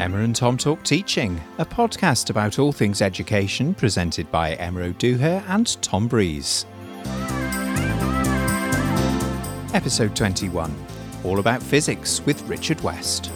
Emma and Tom Talk Teaching, a podcast about all things education presented by Emma O'Dooher and Tom Breeze. Episode 21, all about physics with Richard West.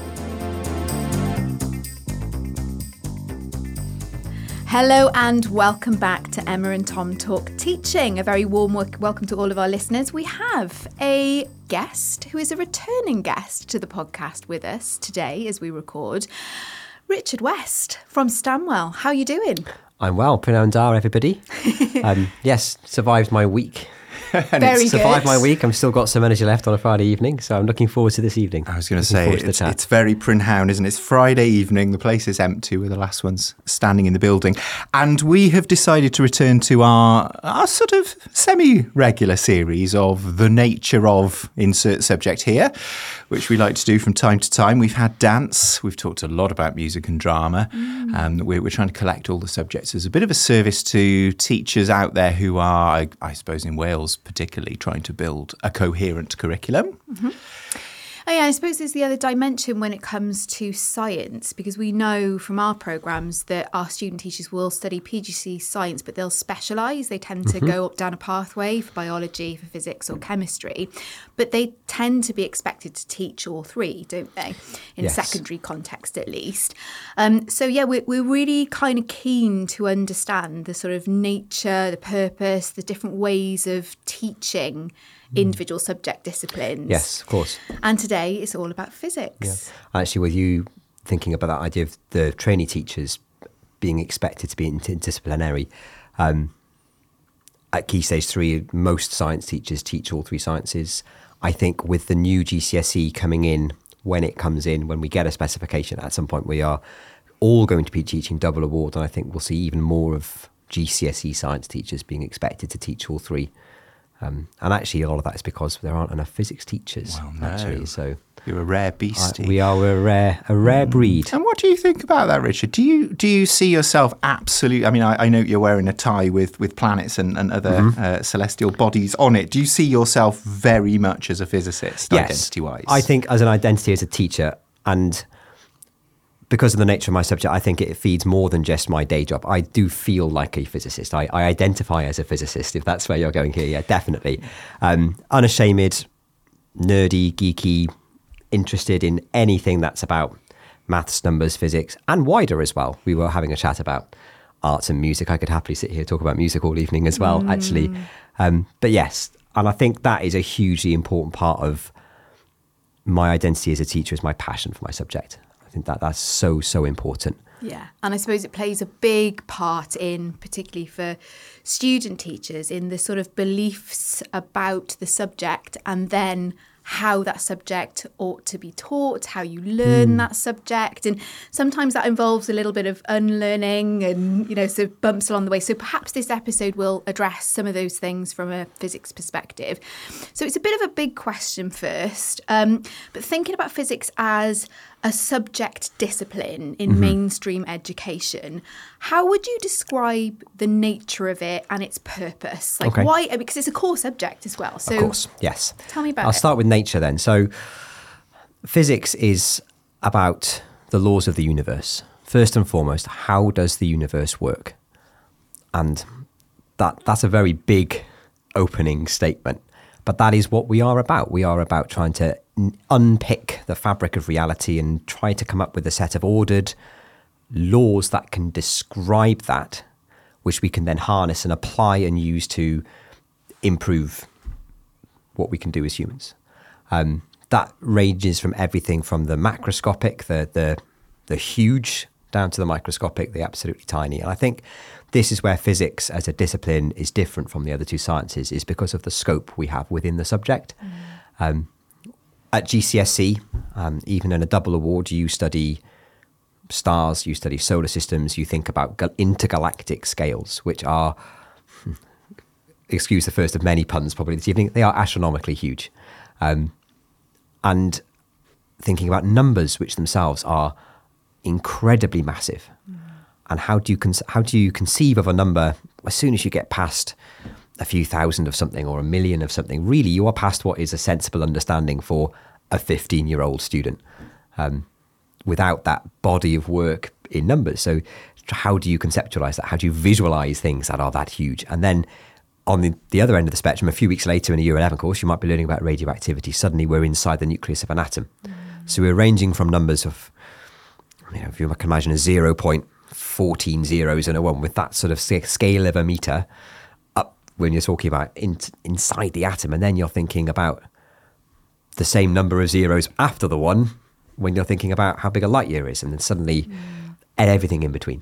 Hello and welcome back to Emma and Tom Talk Teaching. A very warm welcome to all of our listeners. We have a guest who is a returning guest to the podcast with us today as we record. Richard West from Stanwell. How are you doing? I'm well. Pranam Dar, everybody. Yes, survived my week. Very good. Survived my week. I've still got some energy left on a Friday evening, so I'm looking forward to this evening. I was going to say, it's very Prynhawn, isn't it? It's Friday evening. The place is empty. We're the last ones standing in the building. And we have decided to return to our sort of semi-regular series of the nature of insert subject here, which we like to do from time to time. We've had dance. We've talked a lot about music and drama. We're trying to collect all the subjects as a bit of a service to teachers out there who are, I suppose in Wales particularly, trying to build a coherent curriculum. Mm-hmm. Oh yeah, I suppose there's the other dimension when it comes to science, because we know from our programmes that our student teachers will study PGCE science, but they'll specialise. They tend to go up down a pathway for biology, for physics or chemistry, but they tend to be expected to teach all three, don't they? In secondary context, at least. So yeah, we're really kind of keen to understand the sort of nature, the purpose, the different ways of teaching individual subject disciplines. Yes, of course. And today it's all about physics. Yeah. Actually, with you thinking about that idea of the trainee teachers being expected to be interdisciplinary, at Key Stage 3, most science teachers teach all three sciences. I think with the new GCSE coming in, when it comes in, when we get a specification, at some point we are all going to be teaching double award, and I think we'll see even more of GCSE science teachers being expected to teach all three. And actually, a lot of that is because there aren't enough physics teachers. Well, no. Actually, so you're a rare beastie. We are a rare breed. And what do you think about that, Richard? Do you see yourself absolutely? I mean, I know you're wearing a tie with planets and other celestial bodies on it. Do you see yourself very much as a physicist, yes, identity-wise? I think as an identity as a teacher, and because of the nature of my subject, I think it feeds more than just my day job. I do feel like a physicist. I identify as a physicist, if that's where you're going here. Yeah, definitely. Unashamed, nerdy, geeky, interested in anything that's about maths, numbers, physics, and wider as well. We were having a chat about arts and music. I could happily sit here and talk about music all evening as well, actually. But yes, and I think that is a hugely important part of my identity as a teacher, is my passion for my subject. I think that's so important. Yeah, and I suppose it plays a big part in, particularly for student teachers, in the sort of beliefs about the subject and then how that subject ought to be taught, how you learn that subject. And sometimes that involves a little bit of unlearning and, so bumps along the way. So perhaps this episode will address some of those things from a physics perspective. So it's a bit of a big question first, but thinking about physics as a subject discipline in mainstream education, how would you describe the nature of it and its purpose? Why? Because it's a core subject as well. So, of course, yes. Tell me about I'll start with nature then. So physics is about the laws of the universe. First and foremost, how does the universe work? And that's a very big opening statement. But that is what we are about. We are about trying to unpick the fabric of reality and try to come up with a set of ordered laws that can describe that, which we can then harness and apply and use to improve what we can do as humans. That ranges from everything from the macroscopic, the huge, down to the microscopic, the absolutely tiny. And I think this is where physics as a discipline is different from the other two sciences, is because of the scope we have within the subject. At GCSE, even in a double award, you study stars, you study solar systems, you think about intergalactic scales, which are, excuse the first of many puns probably this evening, they are astronomically huge. And thinking about numbers, which themselves are incredibly massive. And how do you conceive of a number as soon as you get past a few thousand of something or a million of something? Really, you are past what is a sensible understanding for a 15-year-old student. without that body of work in numbers. So how do you conceptualize that? How do you visualize things that are that huge? And then on the other end of the spectrum, a few weeks later in a year 11 course, you might be learning about radioactivity. Suddenly we're inside the nucleus of an atom. So we're ranging from numbers of, if you can imagine a 0.14 zeros and a 1 with that sort of scale of a meter up when you're talking about inside the atom. And then you're thinking about the same number of zeros after the 1 when you're thinking about how big a light year is. And then suddenly and everything in between.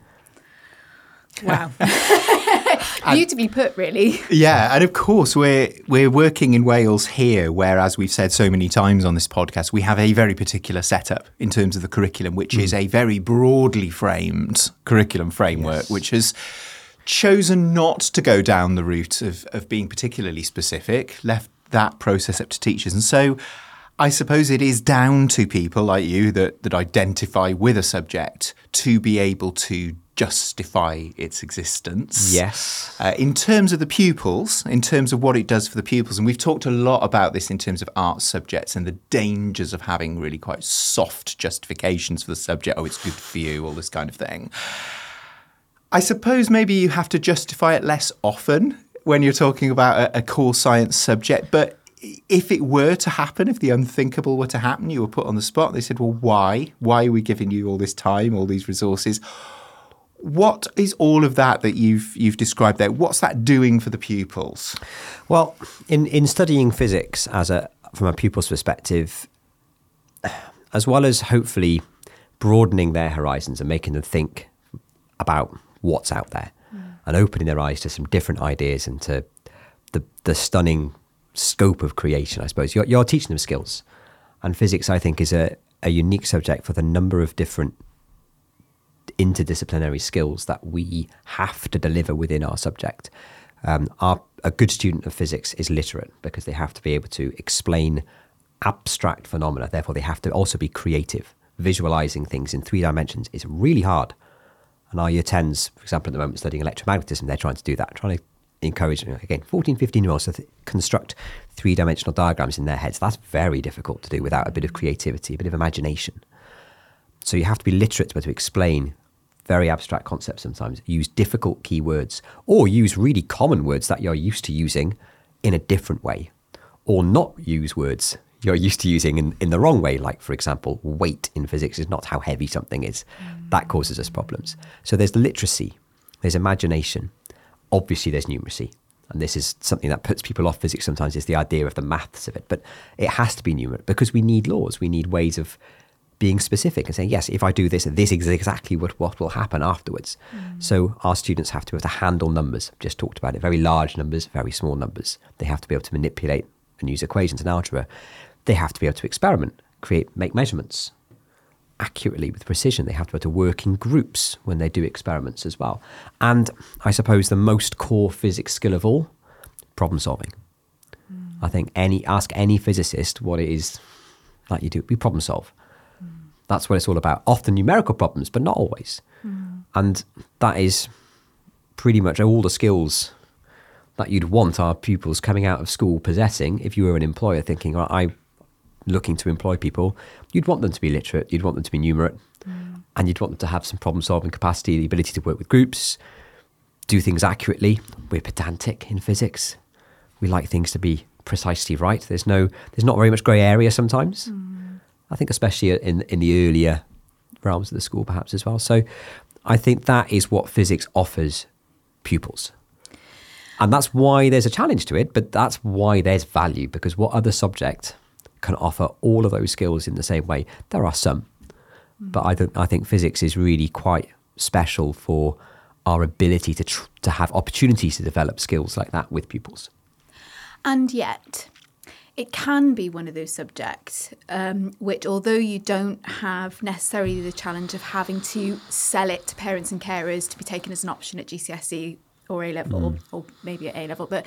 Wow. Beautifully put, really. Yeah, and of course we're working in Wales here, where, as we've said so many times on this podcast, we have a very particular setup in terms of the curriculum, which is a very broadly framed curriculum framework, which has chosen not to go down the route of being particularly specific, left that process up to teachers. And so I suppose it is down to people like you that identify with a subject to be able to justify its existence. Yes. In terms of the pupils, in terms of what it does for the pupils, and we've talked a lot about this in terms of art subjects and the dangers of having really quite soft justifications for the subject. Oh, it's good for you, all this kind of thing. I suppose maybe you have to justify it less often when you're talking about a core science subject, but if it were to happen, if the unthinkable were to happen, you were put on the spot, they said, well, why? Why are we giving you all this time, all these resources? What is all of that you've described there? What's that doing for the pupils? Well, in studying physics from a pupil's perspective, as well as hopefully broadening their horizons and making them think about what's out there and opening their eyes to some different ideas and to the stunning scope of creation, I suppose, you're teaching them skills. And physics, I think, is a unique subject for the number of different interdisciplinary skills that we have to deliver within our subject. A good student of physics is literate because they have to be able to explain abstract phenomena. Therefore, they have to also be creative. Visualizing things in 3 dimensions is really hard. And our year 10s, for example, at the moment studying electromagnetism, they're trying to do that, trying to encourage, again, 14, 15-year-olds to construct 3-dimensional diagrams in their heads. That's very difficult to do without a bit of creativity, a bit of imagination. So you have to be literate to be able to explain very abstract concepts sometimes, use difficult keywords, or use really common words that you're used to using in a different way, or not use words you're used to using in the wrong way. Like, for example, weight in physics is not how heavy something is. That causes us problems. So there's literacy, there's imagination, obviously there's numeracy. And this is something that puts people off physics sometimes, is the idea of the maths of it. But it has to be numeric because we need laws, we need ways of being specific and saying, yes, if I do this, this is exactly what will happen afterwards. So our students have to be able to handle numbers. I've just talked about it. Very large numbers, very small numbers. They have to be able to manipulate and use equations and algebra. They have to be able to experiment, make measurements accurately with precision. They have to be able to work in groups when they do experiments as well. And I suppose the most core physics skill of all, problem solving. I think ask any physicist what it is that you do. We problem solve. That's what it's all about. Often numerical problems, but not always. And that is pretty much all the skills that you'd want our pupils coming out of school possessing. If you were an employer thinking, I'm looking to employ people, you'd want them to be literate, you'd want them to be numerate, and you'd want them to have some problem-solving capacity, the ability to work with groups, do things accurately. We're pedantic in physics. We like things to be precisely right. There's not very much grey area sometimes. I think especially in the earlier realms of the school perhaps as well. So I think that is what physics offers pupils. And that's why there's a challenge to it, but that's why there's value, because what other subject can offer all of those skills in the same way? There are some, but I think physics is really quite special for our ability to have opportunities to develop skills like that with pupils. And yet, it can be one of those subjects which, although you don't have necessarily the challenge of having to sell it to parents and carers to be taken as an option at GCSE or A-level, or maybe at A-level, but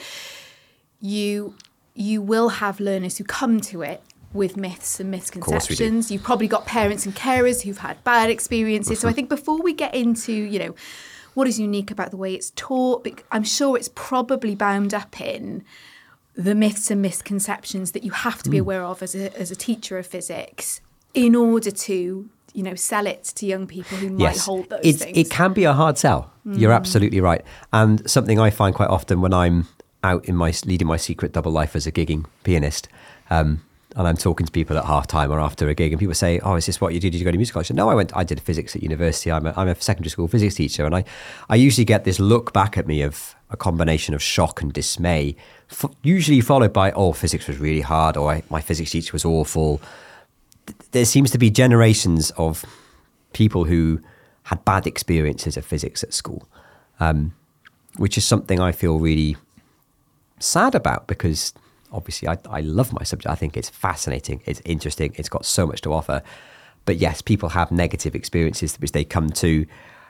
you will have learners who come to it with myths and misconceptions. You've probably got parents and carers who've had bad experiences. So I think before we get into, what is unique about the way it's taught, I'm sure it's probably bound up in the myths and misconceptions that you have to be aware of as a teacher of physics. in order to, sell it to young people who might hold those things. It can be a hard sell. You're absolutely right. And something I find quite often when I'm out leading my secret double life as a gigging pianist, and I'm talking to people at halftime or after a gig, and people say, "Oh, is this what you do? Did you go to music college?" I said, "No, I did physics at university. I'm a secondary school physics teacher." And I usually get this look back at me of a combination of shock and dismay, usually followed by, "Oh, physics was really hard," or "My physics teacher was awful." There seems to be generations of people who had bad experiences of physics at school, which is something I feel really sad about, because obviously I love my subject. I think it's fascinating, it's interesting, it's got so much to offer. But yes, people have negative experiences which they come to.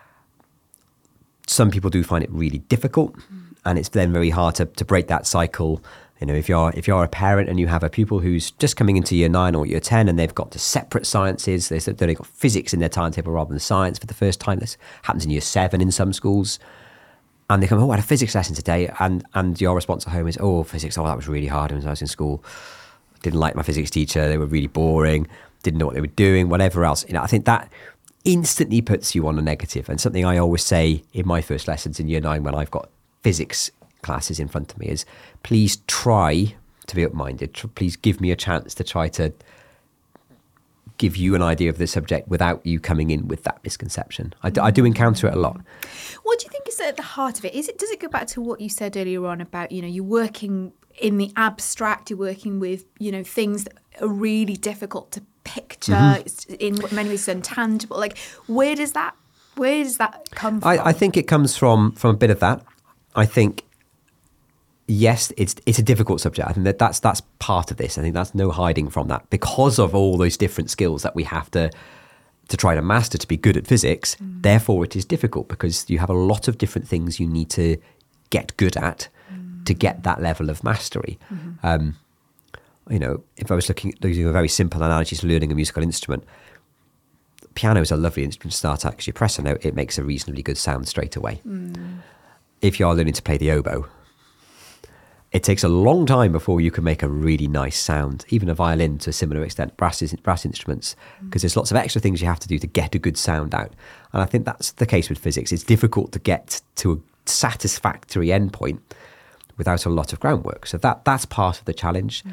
Some people do find it really difficult, and it's then very hard to break that cycle. If you're a parent and you have a pupil who's just coming into year 9 or year 10 and they've got the separate sciences, they've got physics in their timetable rather than science for the first time. This happens in year 7 in some schools. And they come, "Oh, I had a physics lesson today." And your response at home is, "Oh, physics, that was really hard when I was in school. Didn't like my physics teacher. They were really boring. Didn't know what they were doing," whatever else. I think that instantly puts you on a negative. And something I always say in my first lessons in year 9 when I've got physics classes in front of me is, please try to be open-minded. Please give me a chance to try to give you an idea of the subject without you coming in with that misconception. I do encounter it a lot. What do you think is at the heart of it? Does it go back to what you said earlier on about, you're working in the abstract, you're working with, things that are really difficult to picture, it's in many ways intangible. Like, where does that come from? I think it comes from a bit of that. I think, yes, it's a difficult subject. I think that's part of this. I think that's no hiding from that, because of all those different skills that we have to try to master to be good at physics. Therefore, it is difficult because you have a lot of different things you need to get good at to get that level of mastery. If I was using a very simple analogy to learning a musical instrument, piano is a lovely instrument to start at because you press a note, it makes a reasonably good sound straight away. If you are learning to play the oboe, it takes a long time before you can make a really nice sound. Even a violin, to a similar extent, brass instruments, because there's lots of extra things you have to do to get a good sound out. And I think that's the case with physics. It's difficult to get to a satisfactory endpoint without a lot of groundwork. So that's part of the challenge.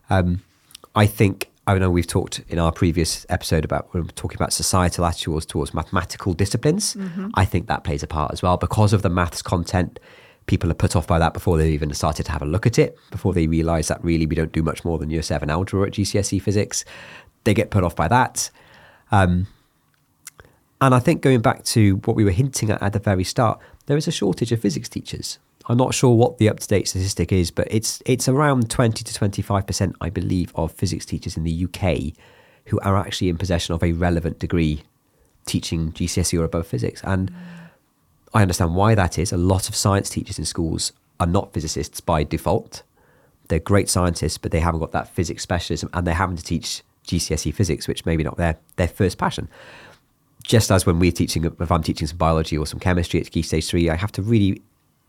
I know we've talked in our previous episode about, when we're talking about societal attitudes towards mathematical disciplines. I think that plays a part as well, because of the maths content. People are put off by that before they've even started to have a look at it, before they realise that really we don't do much more than year 7 algebra at GCSE physics. They get put off by that. And I think, going back to what we were hinting at the very start, there is a shortage of physics teachers. I'm not sure what the up-to-date statistic is, but it's around 20 to 25%, I believe, of physics teachers in the UK who are actually in possession of a relevant degree teaching GCSE or above physics. And I understand why that is. A lot of science teachers in schools are not physicists by default. They're great scientists, but they haven't got that physics specialism, and they're having to teach GCSE physics, which maybe not their first passion. Just as when if I'm teaching some biology or some chemistry at Key Stage 3, I have to really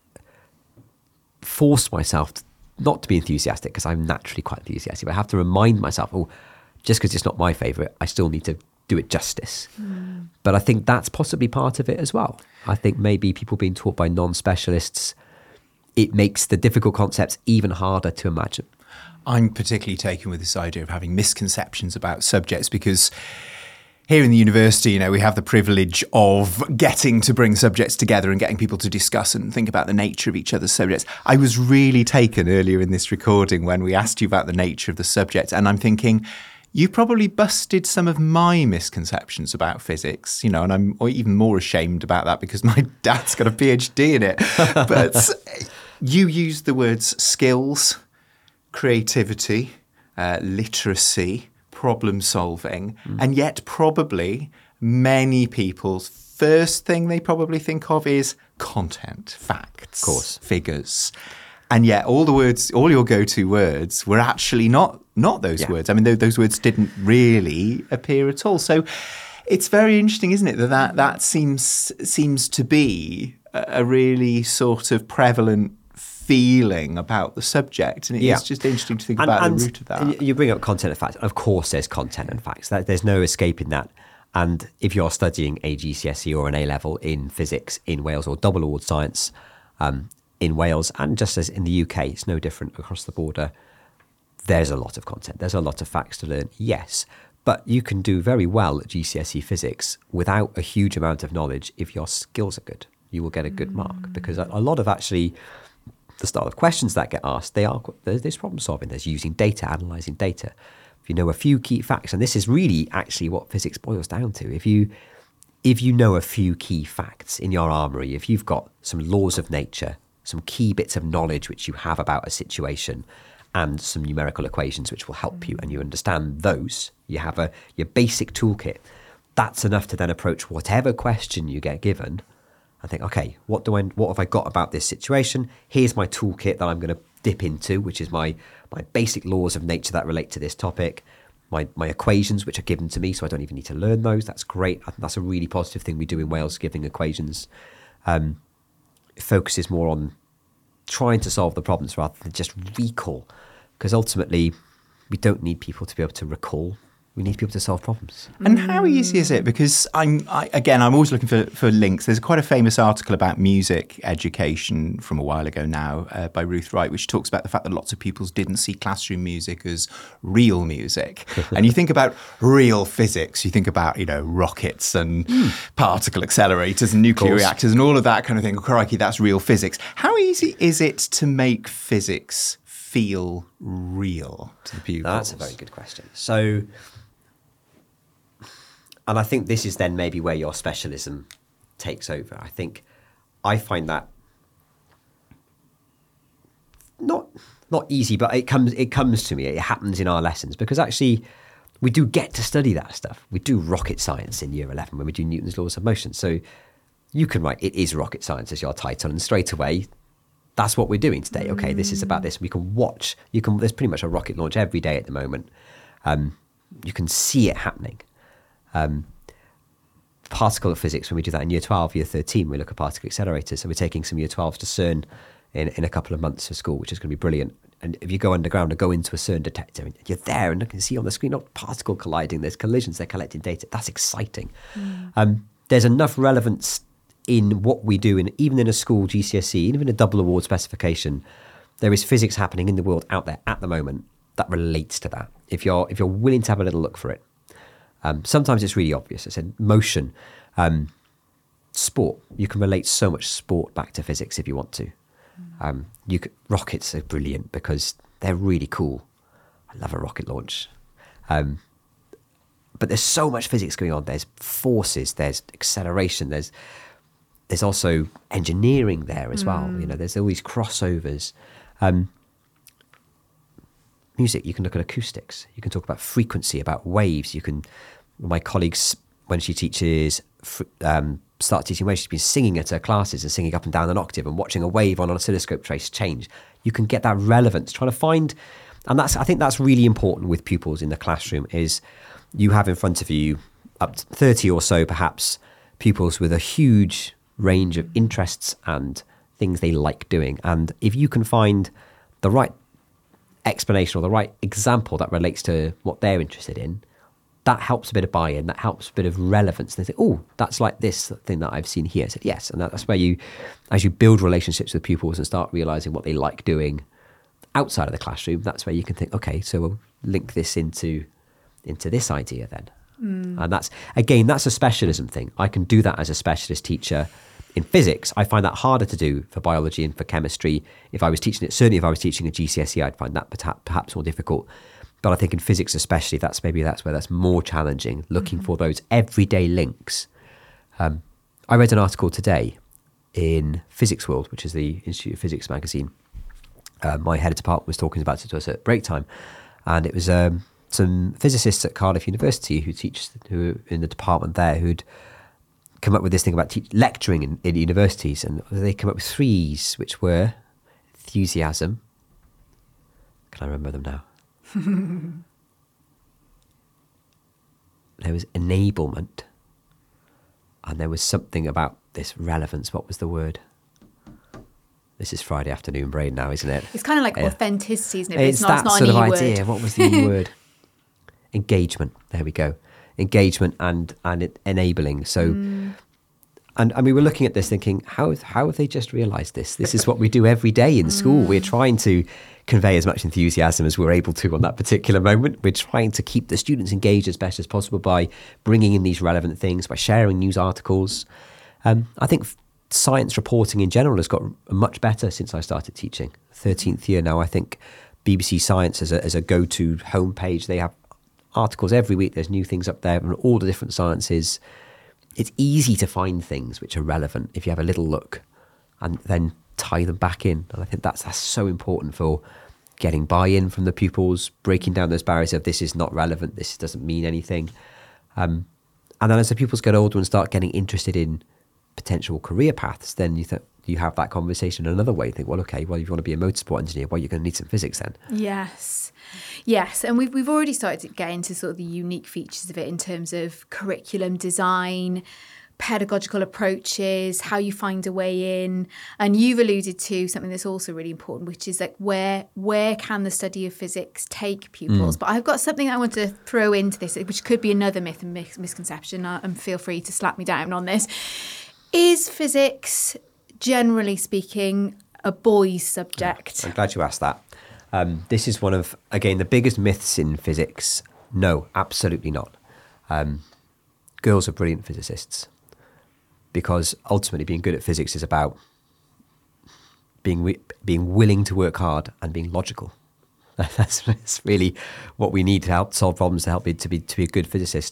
force myself not to be enthusiastic, because I'm naturally quite enthusiastic, but I have to remind myself, just because it's not my favourite, I still need to do it justice. But I think that's possibly part of it as well. I think maybe people being taught by non-specialists, it makes the difficult concepts even harder to imagine. I'm particularly taken with this idea of having misconceptions about subjects, because here in the university, we have the privilege of getting to bring subjects together and getting people to discuss and think about the nature of each other's subjects. I was really taken earlier in this recording when we asked you about the nature of the subject, and I'm thinking, you probably busted some of my misconceptions about physics, and I'm even more ashamed about that because my dad's got a PhD in it. But you used the words skills, creativity, literacy, problem solving, and yet probably many people's first thing they probably think of is content, facts, of course, figures. And yet all your go-to words were actually not those words. I mean, those words didn't really appear at all. So it's very interesting, isn't it, that seems to be a really sort of prevalent feeling about the subject. And it's just interesting to think about the root of that. You bring up content and facts. Of course, there's content and facts. There's no escaping that. And if you're studying a GCSE or an A-level in physics in Wales or double award science in Wales, and just as in the UK, it's no different across the border, there's a lot of content. There's a lot of facts to learn, yes. But you can do very well at GCSE physics without a huge amount of knowledge if your skills are good. You will get a good mark, because a lot of actually the style of questions that get asked, there's problem solving, there's using data, analysing data. If you know a few key facts, and this is really actually what physics boils down to, if you know a few key facts in your armoury, if you've got some laws of nature, some key bits of knowledge which you have about a situation, and some numerical equations which will help you, and you understand those, you have your basic toolkit, that's enough to then approach whatever question you get given and think, okay, what have I got about this situation? Here's my toolkit that I'm going to dip into, which is my basic laws of nature that relate to this topic, my equations which are given to me, so I don't even need to learn those. That's great. I think that's a really positive thing we do in Wales, giving equations. It focuses more on trying to solve the problems rather than just recall, because ultimately we don't need people to be able to recall. We need people to solve problems. And how easy is it? Because I'm always looking for links. There's quite a famous article about music education from a while ago now by Ruth Wright, which talks about the fact that lots of pupils didn't see classroom music as real music. And you think about real physics, you think about, rockets and particle accelerators and nuclear reactors and all of that kind of thing. Oh, crikey, that's real physics. How easy is it to make physics feel real to the pupils? That's a very good question. So, and I think this is then maybe where your specialism takes over. I find that not easy, but it comes to me. It happens in our lessons, because actually we do get to study that stuff. We do rocket science in year 11 when we do Newton's laws of motion. So you can write, it is rocket science as your title, and straight away, that's what we're doing today. Okay, this is about this. We can watch. There's pretty much a rocket launch every day at the moment. You can see it happening. Particle physics, when we do that in year 12, year 13, we look at particle accelerators. So we're taking some year 12s to CERN in a couple of months for school, which is going to be brilliant. And if you go underground or go into a CERN detector, and you're there and you can see on the screen, not particle colliding, there's collisions, they're collecting data. That's exciting. There's enough relevance in what we do, even in a school GCSE, even in a double award specification, there is physics happening in the world out there at the moment that relates to that. If you're willing to have a little look for it. Sometimes it's really obvious. I said motion, sport. You can relate so much sport back to physics if you want to. Rockets are brilliant because they're really cool. I love a rocket launch. But there's so much physics going on. There's forces, there's acceleration, there's also engineering there as well. There's all these crossovers. Music, you can look at acoustics. You can talk about frequency, about waves. My colleagues, when she teaches, start teaching waves, she's been singing at her classes and singing up and down an octave and watching a wave on an oscilloscope trace change. You can get that relevance, trying to find, and I think that's really important with pupils in the classroom, is you have in front of you up to 30 or so perhaps pupils with a huge range of interests and things they like doing. And if you can find the right explanation or the right example that relates to what they're interested in, that helps a bit of buy-in, that helps a bit of relevance. They think, oh, that's like this thing that I've seen here. I said, yes. And that's where as you build relationships with pupils and start realising what they like doing outside of the classroom, that's where you can think, okay, so we'll link this into this idea then. And that's a specialism thing. I can do that as a specialist teacher in physics. I find that harder to do for biology and for chemistry. If I was teaching it, certainly if I was teaching a GCSE, I'd find that perhaps more difficult. But I think in physics especially, that's where that's more challenging, looking for those everyday links. I read an article today in Physics World, which is the Institute of Physics magazine. My head of department was talking about it to us at break time. And it was some physicists at Cardiff University who are in the department there who'd come up with this thing about lecturing in universities. And they came up with 3's, which were enthusiasm. Can I remember them now? There was enablement, and there was something about this relevance. What was the word? This is Friday afternoon brain now, isn't it? It's kind of like authenticity, isn't it? It's not, that sort of an E idea. word. What was the E word? Engagement. There we go. Engagement and enabling. So, and we were looking at this thinking, how have they just realised this? This is what we do every day in school. We're trying to convey as much enthusiasm as we're able to on that particular moment. We're trying to keep the students engaged as best as possible by bringing in these relevant things, by sharing news articles. I think science reporting in general has got much better since I started teaching. 13th year now, I think BBC Science as a go-to homepage. They have articles every week. There's new things up there from all the different sciences. It's easy to find things which are relevant if you have a little look and then tie them back in. And I think that's so important for getting buy-in from the pupils, breaking down those barriers of this is not relevant, this doesn't mean anything. And then as the pupils get older and start getting interested in potential career paths, then you have that conversation another way. You think, well, okay, well, if you want to be a motorsport engineer, well, you're going to need some physics then. Yes, and we've already started to get into sort of the unique features of it in terms of curriculum design, pedagogical approaches, how you find a way in. And you've alluded to something that's also really important, which is like where can the study of physics take pupils? But I've got something I want to throw into this, which could be another myth and misconception, and feel free to slap me down on this. Is physics, generally speaking, a boys' subject? I'm glad you asked that. This is one of, again, the biggest myths in physics. No, absolutely not. Girls are brilliant physicists because ultimately being good at physics is about being willing to work hard and being logical. That's really what we need to help solve problems, to help me to be a good physicist.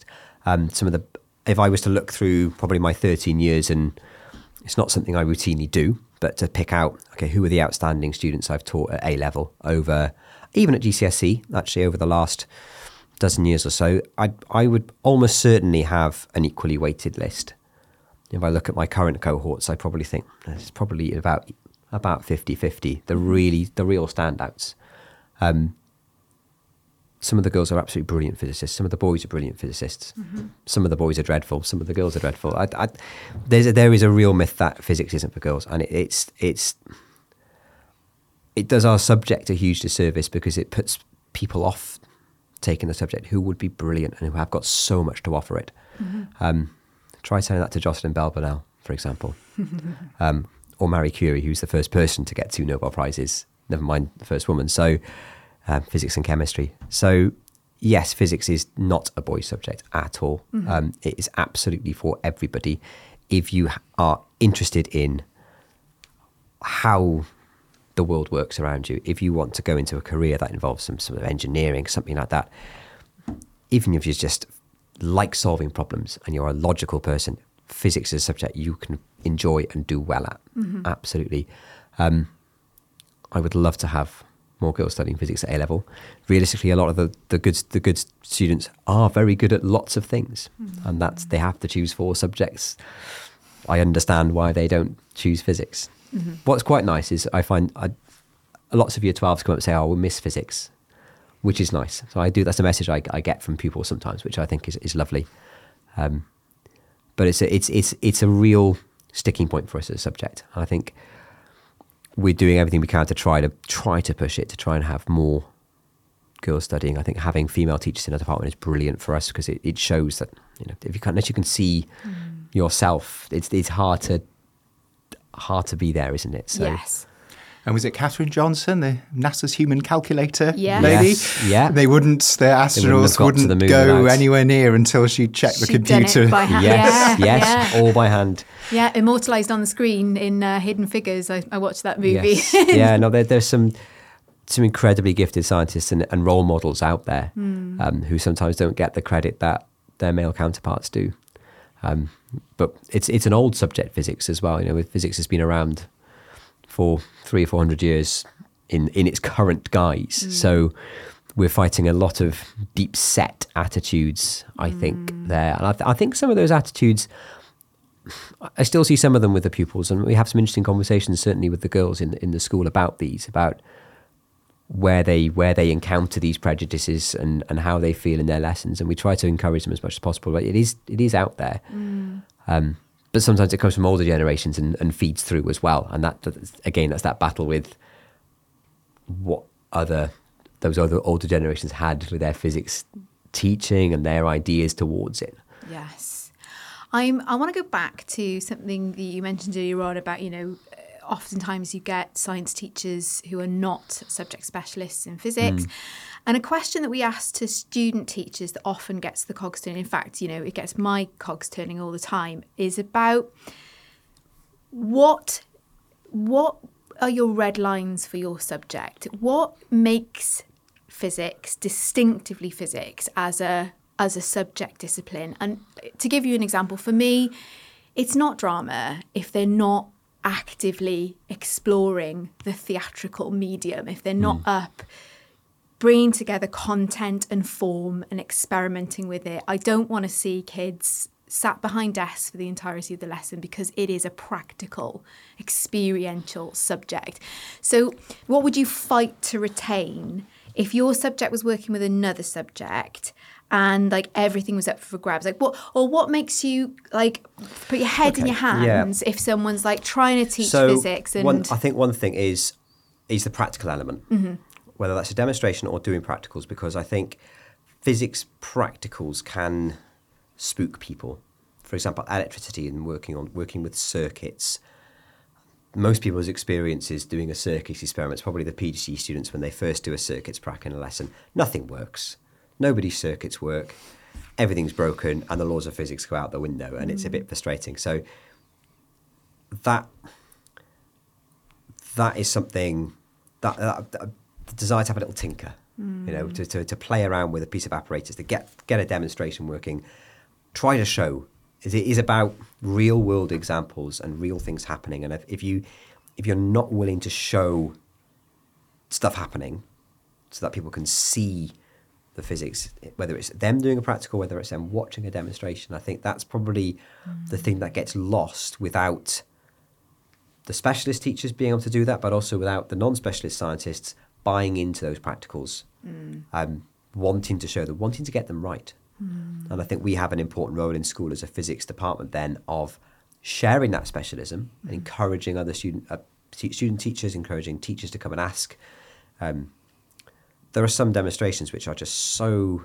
If I was to look through probably my 13 years, and it's not something I routinely do, but to pick out, okay, who are the outstanding students I've taught at A level even at GCSE, actually over the last dozen years or so, I would almost certainly have an equally weighted list. If I look at my current cohorts, I probably think it's probably about 50-50, the real standouts. Some of the girls are absolutely brilliant physicists. Some of the boys are brilliant physicists. Mm-hmm. Some of the boys are dreadful. Some of the girls are dreadful. There is a real myth that physics isn't for girls, and it does our subject a huge disservice because it puts people off taking the subject who would be brilliant and who have got so much to offer it. Mm-hmm. Try saying that to Jocelyn Bell Burnell, for example, or Marie Curie, who's the first person to get 2 Nobel Prizes. Never mind the first woman. So. Physics and chemistry. So, yes, physics is not a boys' subject at all. Mm-hmm. It is absolutely for everybody. If you are interested in how the world works around you, if you want to go into a career that involves some sort of engineering, something like that, even if you just like solving problems and you're a logical person, physics is a subject you can enjoy and do well at. Mm-hmm. Absolutely. I would love to have more girls studying physics at A level. Realistically, a lot of the good students are very good at lots of things, and they have to choose 4 subjects. I understand why they don't choose physics. Mm-hmm. What's quite nice is I find lots of year 12s come up and say, "Oh, we miss physics," which is nice. So that's a message I get from pupils sometimes, which I think is lovely. But it's a real sticking point for us as a subject. I think we're doing everything we can to try to push it, to try and have more girls studying. I think having female teachers in the department is brilliant for us because it shows that, unless you can see yourself, it's hard to be there, isn't it? So, yes. And was it Katherine Johnson, the NASA's human calculator lady? Yes, yeah. The astronauts wouldn't go anywhere near until she checked the computer. Done it by hand. Yes, all by hand. Yeah, immortalised on the screen in Hidden Figures. I watched that movie. Yes. Yeah, no, there's some incredibly gifted scientists and role models out there who sometimes don't get the credit that their male counterparts do. But it's an old subject, physics, as well. Physics has been around for 300 or 400 years in its current guise. So we're fighting a lot of deep set attitudes, I think, there. And I think some of those attitudes, I still see some of them with the pupils, and we have some interesting conversations certainly with the girls in the school about where they encounter these prejudices and how they feel in their lessons, and we try to encourage them as much as possible. But it is out there. but sometimes it comes from older generations and feeds through as well. And that, again, that's that battle with what those other older generations had with their physics teaching and their ideas towards it. Yes. I want to go back to something that you mentioned earlier on about, oftentimes you get science teachers who are not subject specialists in physics. And a question that we ask to student teachers that often gets the cogs turning, in fact, it gets my cogs turning all the time, is about what are your red lines for your subject? What makes physics distinctively physics as a subject discipline? And to give you an example, for me, it's not drama if they're not actively exploring the theatrical medium, if they're not up bringing together content and form and experimenting with it. I don't want to see kids sat behind desks for the entirety of the lesson because it is a practical, experiential subject. So what would you fight to retain if your subject was working with another subject and everything was up for grabs? What makes you put your head in your hands if someone's trying to teach physics? And I think one thing is the practical element, whether that's a demonstration or doing practicals, because I think physics practicals can spook people. For example, electricity and working with circuits. Most people's experiences doing a circuits experiment, probably the PGCE students when they first do a circuits prac in a lesson, nothing works. Nobody's circuits work. Everything's broken and the laws of physics go out the window, and it's a bit frustrating. So that is something that the desire to have a little tinker, to play around with a piece of apparatus, to get a demonstration working, try to show. It is about real world examples and real things happening. And if you're not willing to show stuff happening so that people can see the physics, whether it's them doing a practical, whether it's them watching a demonstration, I think that's probably the thing that gets lost without the specialist teachers being able to do that, but also without the non-specialist scientists buying into those practicals, wanting to show them, wanting to get them right. And I think we have an important role in school as a physics department then of sharing that specialism and encouraging other student teachers, encouraging teachers to come and ask. There are some demonstrations which are just so...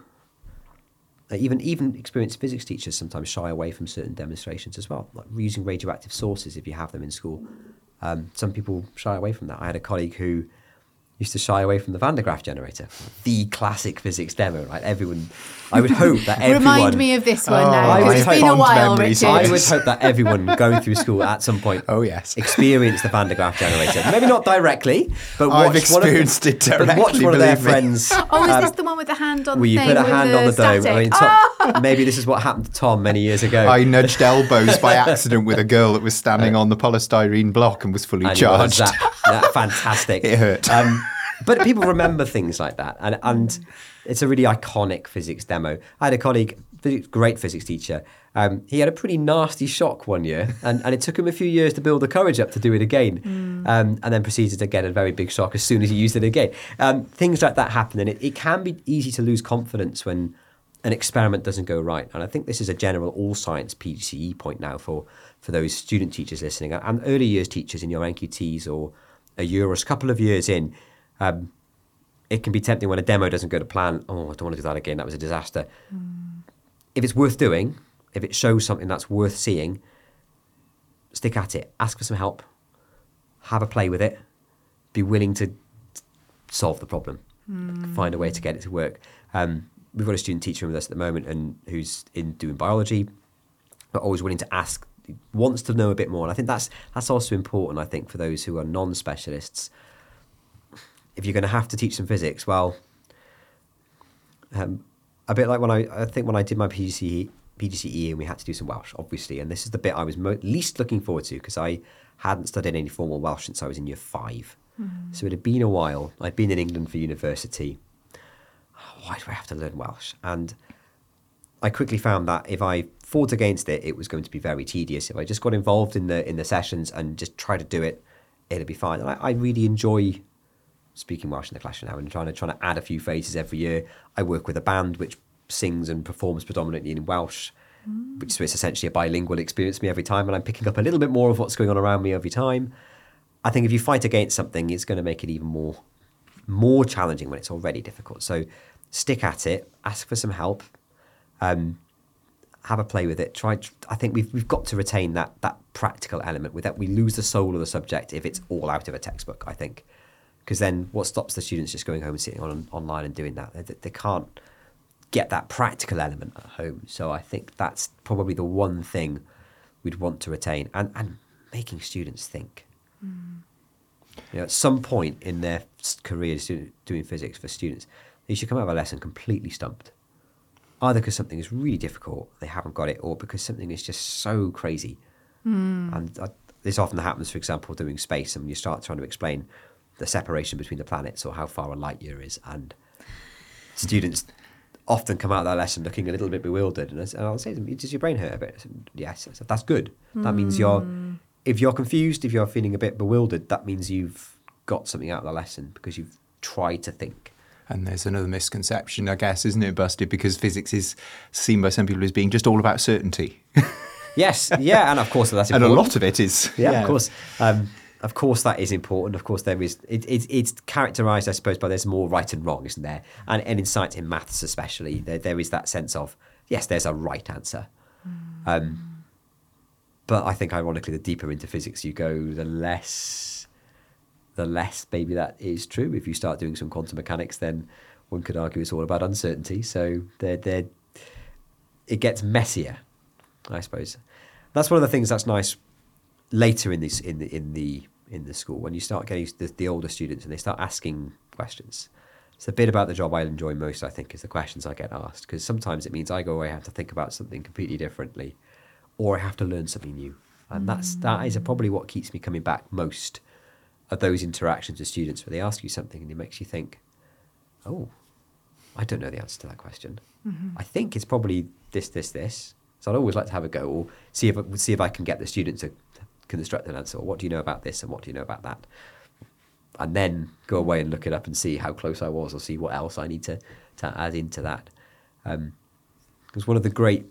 Even experienced physics teachers sometimes shy away from certain demonstrations as well, like using radioactive sources if you have them in school. Some people shy away from that. I had a colleague who used to shy away from the Van de Graaff generator, the classic physics demo, right? I would hope that everyone... Remind me of this one now, because it's been a while, Richard. I would hope that everyone going through school at some point experienced the Van de Graaff generator. Maybe not directly, but I've experienced it directly, watch one of their friends... is this the one with the hand on the thing? Where you put a hand on the dome. I mean, Tom, maybe this is what happened to Tom many years ago. I nudged elbows by accident with a girl that was standing on the polystyrene block and was fully charged. That fantastic. It hurt. But people remember things like that, and it's a really iconic physics demo. I had a colleague, great physics teacher. He had a pretty nasty shock one year, and it took him a few years to build the courage up to do it again, and then proceeded to get a very big shock as soon as he used it again. Things like that happen, and it can be easy to lose confidence when an experiment doesn't go right. And I think this is a general all science PGCE point now for those student teachers listening, and early years teachers in your NQTs or a year or a couple of years in. It can be tempting when a demo doesn't go to plan. Oh, I don't want to do that again. That was a disaster. If it's worth doing, if it shows something that's worth seeing, stick at it. Ask for some help. Have a play with it. Be willing to solve the problem. Find a way to get it to work. We've got a student teacher with us at the moment and who's doing biology, but always willing to ask, wants to know a bit more. And I think that's also important, I think, for those who are non-specialists. If you're going to have to teach some physics, well, a bit like when I did my PGCE and we had to do some Welsh, obviously, and this is the bit I was least looking forward to because I hadn't studied any formal Welsh since I was in year 5. So it had been a while. I'd been in England for university. Why do I have to learn Welsh? And I quickly found that if I fought against it, it was going to be very tedious. If I just got involved in the sessions and just tried to do it, it'd be fine. And I really enjoy speaking Welsh in the classroom now and trying to add a few phrases every year. I work with a band which sings and performs predominantly in Welsh. which so it's essentially a bilingual experience for me every time, and I'm picking up a little bit more of what's going on around me every time. I think if you fight against something, it's going to make it even more challenging when it's already difficult. So stick at it, ask for some help, have a play with it. I think we've got to retain that practical element. With that, we lose the soul of the subject if it's all out of a textbook, I think. Because then what stops the students just going home and sitting online and doing that? They can't get that practical element at home. So I think that's probably the one thing we'd want to retain, and making students think. At some point in their career doing physics for students, they should come out of a lesson completely stumped. Either because something is really difficult, they haven't got it, or because something is just so crazy. And this often happens, for example, doing space, and you start trying to explain the separation between the planets or how far a light year is, and students often come out of that lesson looking a little bit bewildered. And I'll say to them, does your brain hurt a bit? I said, yes. I said, that's good. That means if you're confused, if you're feeling a bit bewildered, that means you've got something out of the lesson because you've tried to think. And there's another misconception, I guess, isn't it, Busted? Because physics is seen by some people as being just all about certainty. Yes, yeah, and of course that's important. And a lot of it is. Yeah, of course. Of course that is important. Of course there is. It's characterised, I suppose, by there's more right and wrong, isn't there? And in science, in maths especially, there is that sense of, yes, there's a right answer. But I think, ironically, the deeper into physics you go, the less maybe that is true. If you start doing some quantum mechanics, then one could argue it's all about uncertainty. So it gets messier, I suppose. That's one of the things that's nice later in the school, when you start getting the older students and they start asking questions. It's the bit about the job I enjoy most, I think, is the questions I get asked, because sometimes it means I go away and have to think about something completely differently, or I have to learn something new. And that is probably what keeps me coming back most, of those interactions with students where they ask you something and it makes you think, oh, I don't know the answer to that question. I think it's probably this. So I'd always like to have a go, or see if I can get the student to construct an answer, or what do you know about this and what do you know about that? And then go away and look it up and see how close I was, or see what else I need to add into that. Because one of the great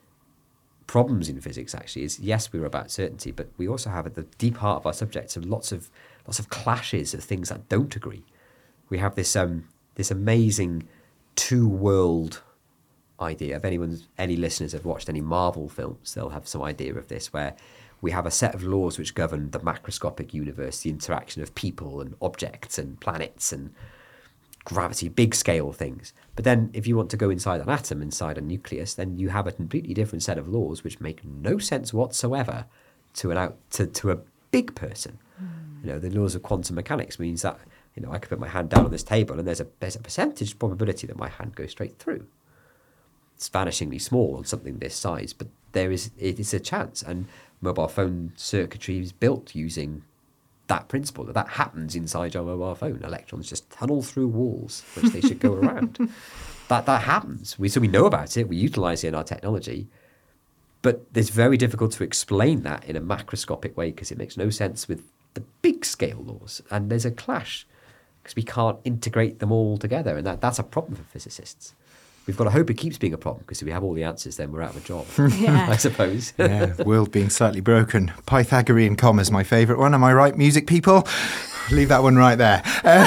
problems in physics actually is, yes, we're about certainty, but we also have at the deep heart of our subjects lots of clashes of things that don't agree. We have this amazing two-world idea. If any listeners have watched any Marvel films, they'll have some idea of this, where we have a set of laws which govern the macroscopic universe, the interaction of people and objects and planets and gravity, big scale things. But then if you want to go inside an atom, inside a nucleus, then you have a completely different set of laws which make no sense whatsoever to a big person. The laws of quantum mechanics means that I could put my hand down on this table and there's a percentage probability that my hand goes straight through. It's vanishingly small on something this size, but it is a chance. And mobile phone circuitry is built using that principle, that happens inside your mobile phone. Electrons just tunnel through walls, which they should go around. That happens. So we know about it, we utilise it in our technology, but it's very difficult to explain that in a macroscopic way because it makes no sense with the big scale laws. And there's a clash because we can't integrate them all together. And that's a problem for physicists. We've got to hope it keeps being a problem, because if we have all the answers, then we're out of a job, I suppose. Yeah, world being slightly broken. Pythagorean commas, my favourite one. Am I right, music people? Leave that one right there.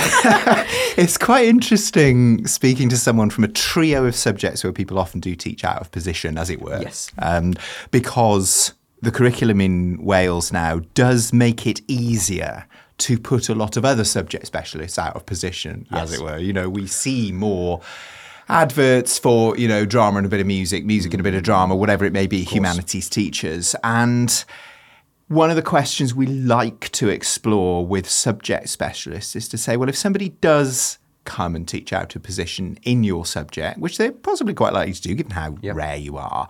It's quite interesting speaking to someone from a trio of subjects where people often do teach out of position, as it were. Yes. Because the curriculum in Wales now does make it easier to put a lot of other subject specialists out of position, as it were. We see more adverts for, drama and a bit of music and a bit of drama, whatever it may be, humanities teachers. And one of the questions we like to explore with subject specialists is to say, well, if somebody does come and teach out a position in your subject, which they're possibly quite likely to do, given how rare you are,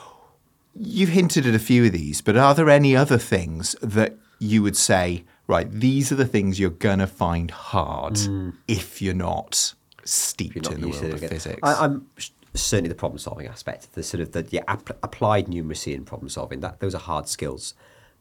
you've hinted at a few of these, but are there any other things that you would say, right, these are the things you're going to find hard if you're not steeped in the world of physics? I'm certainly the problem-solving aspect, the sort of the applied numeracy and problem-solving. Those are hard skills,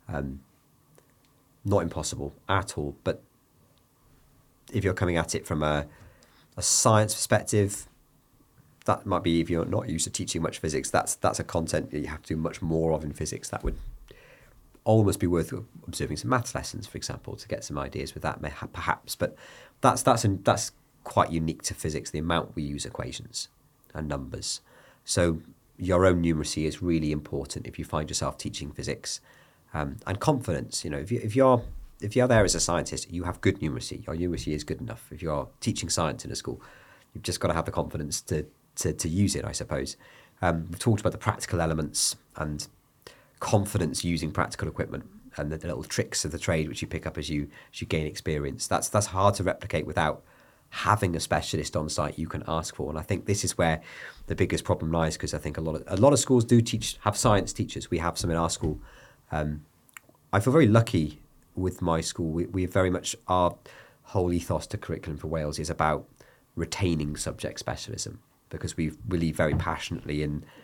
not impossible at all. But if you're coming at it from a science perspective, that might be, if you're not used to teaching much physics, that's a content that you have to do much more of in physics. That would almost be worth observing some maths lessons, for example, to get some ideas with that, perhaps. But that's quite unique to physics, the amount we use equations and numbers. So your own numeracy is really important if you find yourself teaching physics, and confidence. If you're there as a scientist, you have good numeracy. Your numeracy is good enough. If you're teaching science in a school, you've just got to have the confidence to use it, I suppose. We've talked about the practical elements and confidence using practical equipment and the little tricks of the trade which you pick up as you gain experience. That's hard to replicate without having a specialist on site you can ask for. And I think this is where the biggest problem lies, because I think a lot of schools do have science teachers. We have some in our school. I feel very lucky with my school. We very much, our whole ethos to Curriculum for Wales is about retaining subject specialism, because we believe very passionately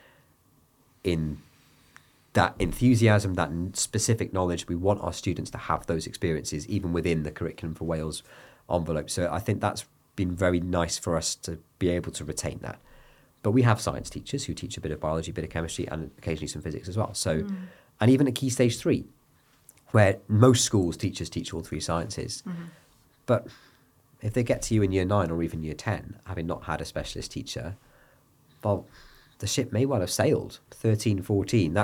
in that enthusiasm, that specific knowledge. We want our students to have those experiences even within the Curriculum for Wales envelope. So I think that's been very nice for us to be able to retain that. But we have science teachers who teach a bit of biology, a bit of chemistry, and occasionally some physics as well. So, and even at Key Stage 3, where most schools teachers teach all three sciences. But if they get to you in year 9 or even year 10, having not had a specialist teacher, well, the ship may well have sailed. 13, 14,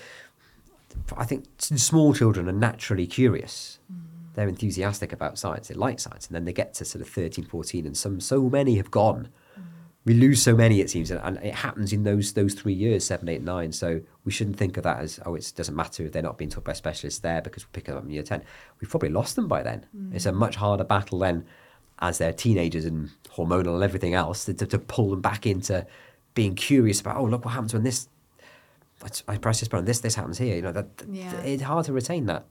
I think small children are naturally curious. They're enthusiastic about science, they like science, and then they get to sort of 13, 14, and so many have gone. We lose so many, it seems, and it happens in those 3 years, 7, 8, 9. So we shouldn't think of that as, it doesn't matter if they're not being taught by specialists there because we're picking them up in year 10. We've probably lost them by then. It's a much harder battle then, as they're teenagers and hormonal and everything else, to pull them back into being curious about, look what happens when this, I press this button, this happens here. It's hard to retain that.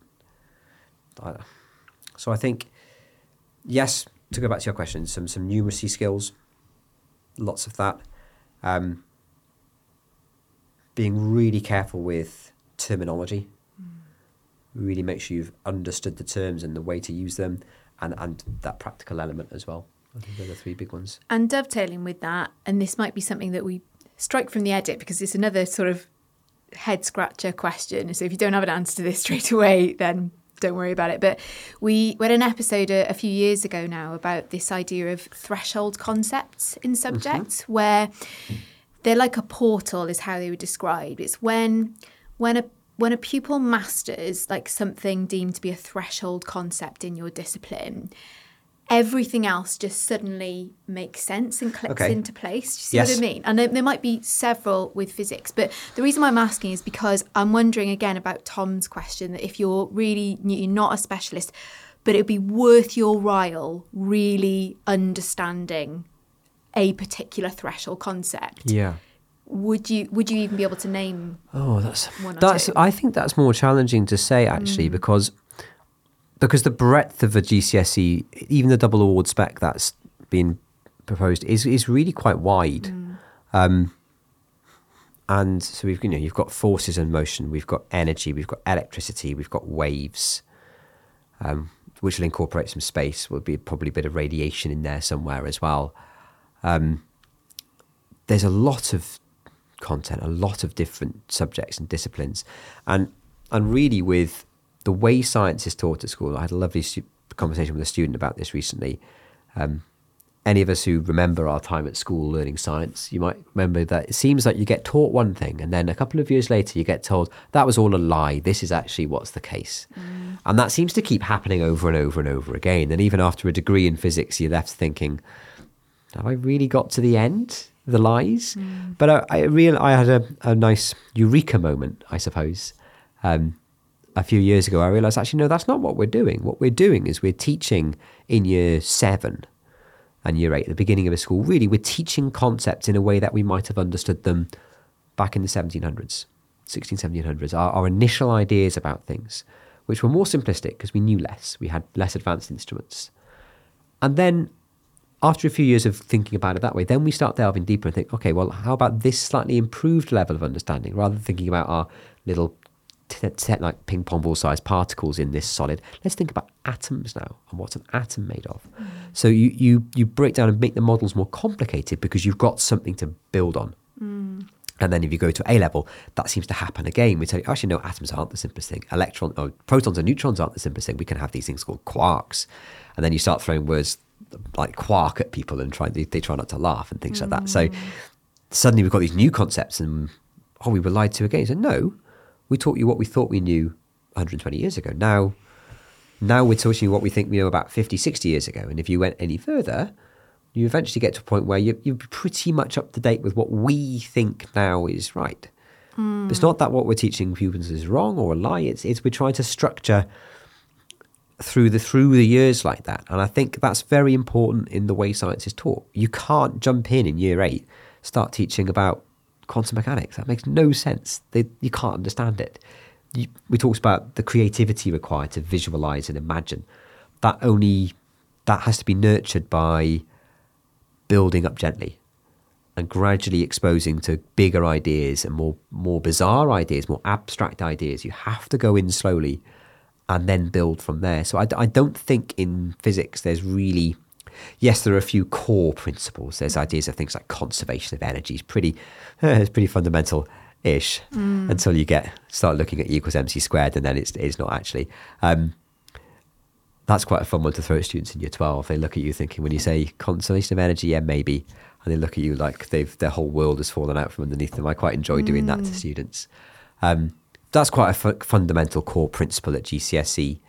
So I think, yes, to go back to your question, some numeracy skills, lots of that. Being really careful with terminology. Really make sure you've understood the terms and the way to use them, and that practical element as well. I think they're the 3 big ones. And dovetailing with that, and this might be something that we strike from the edit because it's another sort of head scratcher question. So if you don't have an answer to this straight away, then don't worry about it. But we had an episode a few years ago now about this idea of threshold concepts in subjects, where they're like a portal, is how they were described. It's when a pupil masters like something deemed to be a threshold concept in your discipline, everything else just suddenly makes sense and clicks into place. Do you see what I mean? And there might be several with physics, but the reason why I'm asking is because I'm wondering again about Tom's question, that if you're not a specialist, but it'd be worth your while really understanding a particular threshold concept. Yeah. Would you even be able to name one or two? I think that's more challenging to say actually, because the breadth of a GCSE, even the double award spec that's been proposed, is really quite wide. And so you've got forces in motion, we've got energy, we've got electricity, we've got waves, which will incorporate some space. Will be probably a bit of radiation in there somewhere as well. There's a lot of content, a lot of different subjects and disciplines, and really with the way science is taught at school. I had a lovely conversation with a student about this recently. Any of us who remember our time at school learning science, you might remember that it seems like you get taught one thing and then a couple of years later you get told that was all a lie. This is actually what's the case. And that seems to keep happening over and over and over again. And even after a degree in physics, you're left thinking, have I really got to the end? The lies? But I had a nice eureka moment, I suppose. A few years ago, I realised, actually, no, that's not what we're doing. What we're doing is we're teaching in year 7 and year 8, at the beginning of a school. Really, we're teaching concepts in a way that we might have understood them back in the 1700s. Our initial ideas about things, which were more simplistic because we knew less. We had less advanced instruments. And then after a few years of thinking about it that way, then we start delving deeper and think, okay, well, how about this slightly improved level of understanding, rather than thinking about our little like ping pong ball sized particles in this solid. Let's think about atoms now and what's an atom made of. So you break down and make the models more complicated because you've got something to build on. And then if you go to A level, that seems to happen again. We tell you, actually, no, atoms aren't the simplest thing. Protons and neutrons aren't the simplest thing. We can have these things called quarks. And then you start throwing words like quark at people and they try not to laugh and things like that. So suddenly we've got these new concepts and, we were lied to again. So no, we taught you what we thought we knew 120 years ago. Now we're teaching you what we think we know about 50, 60 years ago. And if you went any further, you eventually get to a point where you're pretty much up to date with what we think now is right. But it's not that what we're teaching pupils is wrong or a lie. It's we're trying to structure through the years like that. And I think that's very important in the way science is taught. You can't jump in year 8, start teaching about quantum mechanics. That makes no sense. You can't understand it. We talked about the creativity required to visualize and imagine. That has to be nurtured by building up gently and gradually exposing to bigger ideas and more bizarre ideas, more abstract ideas. You have to go in slowly and then build from there. So I don't think in physics there's really... Yes, there are a few core principles. There's ideas of things like conservation of energy. It's pretty fundamental-ish until you start looking at E equals mc squared, and then it's not actually. That's quite a fun one to throw at students in year 12. They look at you thinking, when you say conservation of energy, yeah, maybe. And they look at you like their whole world has fallen out from underneath them. I quite enjoy doing that to students. That's quite a fundamental core principle at GCSE.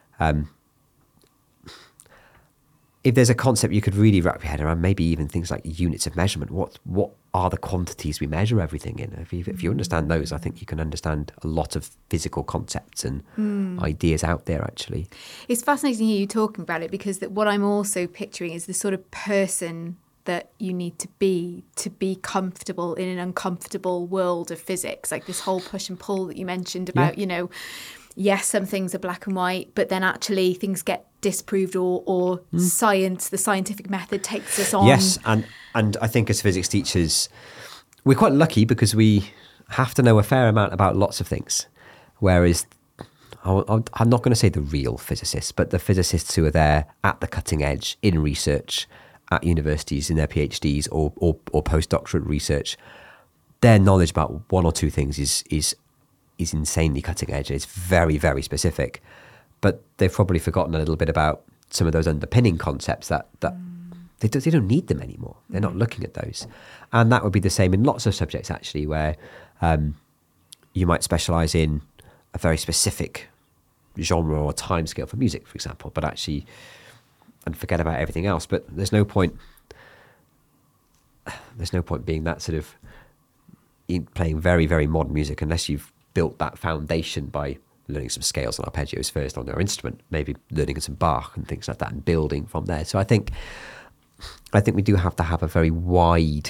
If there's a concept you could really wrap your head around, maybe even things like units of measurement. What are the quantities we measure everything in? If you understand those, I think you can understand a lot of physical concepts and ideas out there, actually. It's fascinating to hear you talking about it, because what I'm also picturing is the sort of person that you need to be comfortable in an uncomfortable world of physics, like this whole push and pull that you mentioned about, yes, some things are black and white, but then actually things get disproved or the scientific method takes us on. Yes, and I think as physics teachers, we're quite lucky because we have to know a fair amount about lots of things. Whereas, I'm not going to say the real physicists, but the physicists who are there at the cutting edge in research at universities in their PhDs or postdoctorate research, their knowledge about one or two things is insanely cutting edge. It's very, very specific. But they've probably forgotten a little bit about some of those underpinning concepts that they don't need them anymore. They're not looking at those. And that would be the same in lots of subjects, actually, where you might specialise in a very specific genre or timescale for music, for example, but actually, and forget about everything else. But there's no point being that sort of playing very, very modern music unless you've built that foundation by learning some scales and arpeggios first on your instrument, maybe learning some Bach and things like that and building from there. So I think we do have to have a very wide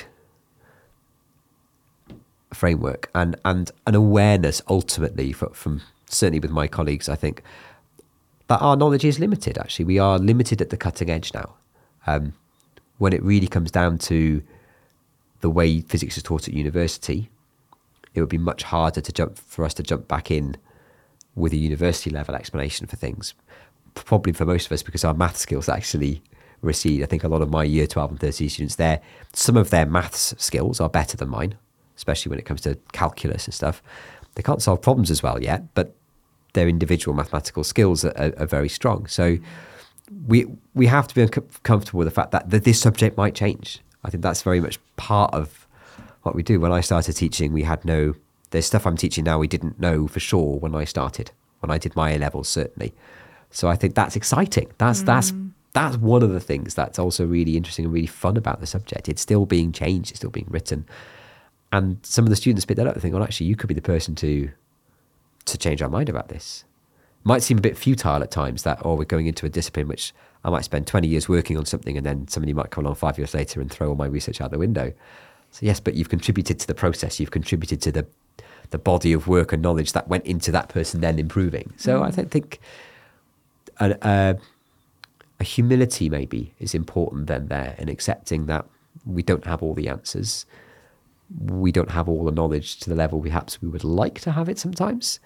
framework and an awareness ultimately from certainly with my colleagues, I think, that our knowledge is limited, actually. We are limited at the cutting edge now. When it really comes down to the way physics is taught at university, it would be much harder for us to jump back in with a university level explanation for things. Probably for most of us, because our math skills actually recede. I think a lot of my year 12 and 13 students, some of their maths skills are better than mine, especially when it comes to calculus and stuff. They can't solve problems as well yet, but their individual mathematical skills are very strong. So we have to be comfortable with the fact that this subject might change. I think that's very much part of what we do. When I started teaching, there's stuff I'm teaching now we didn't know for sure when I started, when I did my A-levels, certainly. So I think that's exciting. That's one of the things that's also really interesting and really fun about the subject. It's still being changed, it's still being written. And some of the students pick that up and think, well, actually, you could be the person to change our mind about this. Might seem a bit futile at times that, we're going into a discipline which I might spend 20 years working on something and then somebody might come along 5 years later and throw all my research out the window. So yes, but you've contributed to the process. You've contributed to the body of work and knowledge that went into that person then improving. So I think a humility maybe is important then there, in accepting that we don't have all the answers. We don't have all the knowledge to the level perhaps we would like to have it sometimes.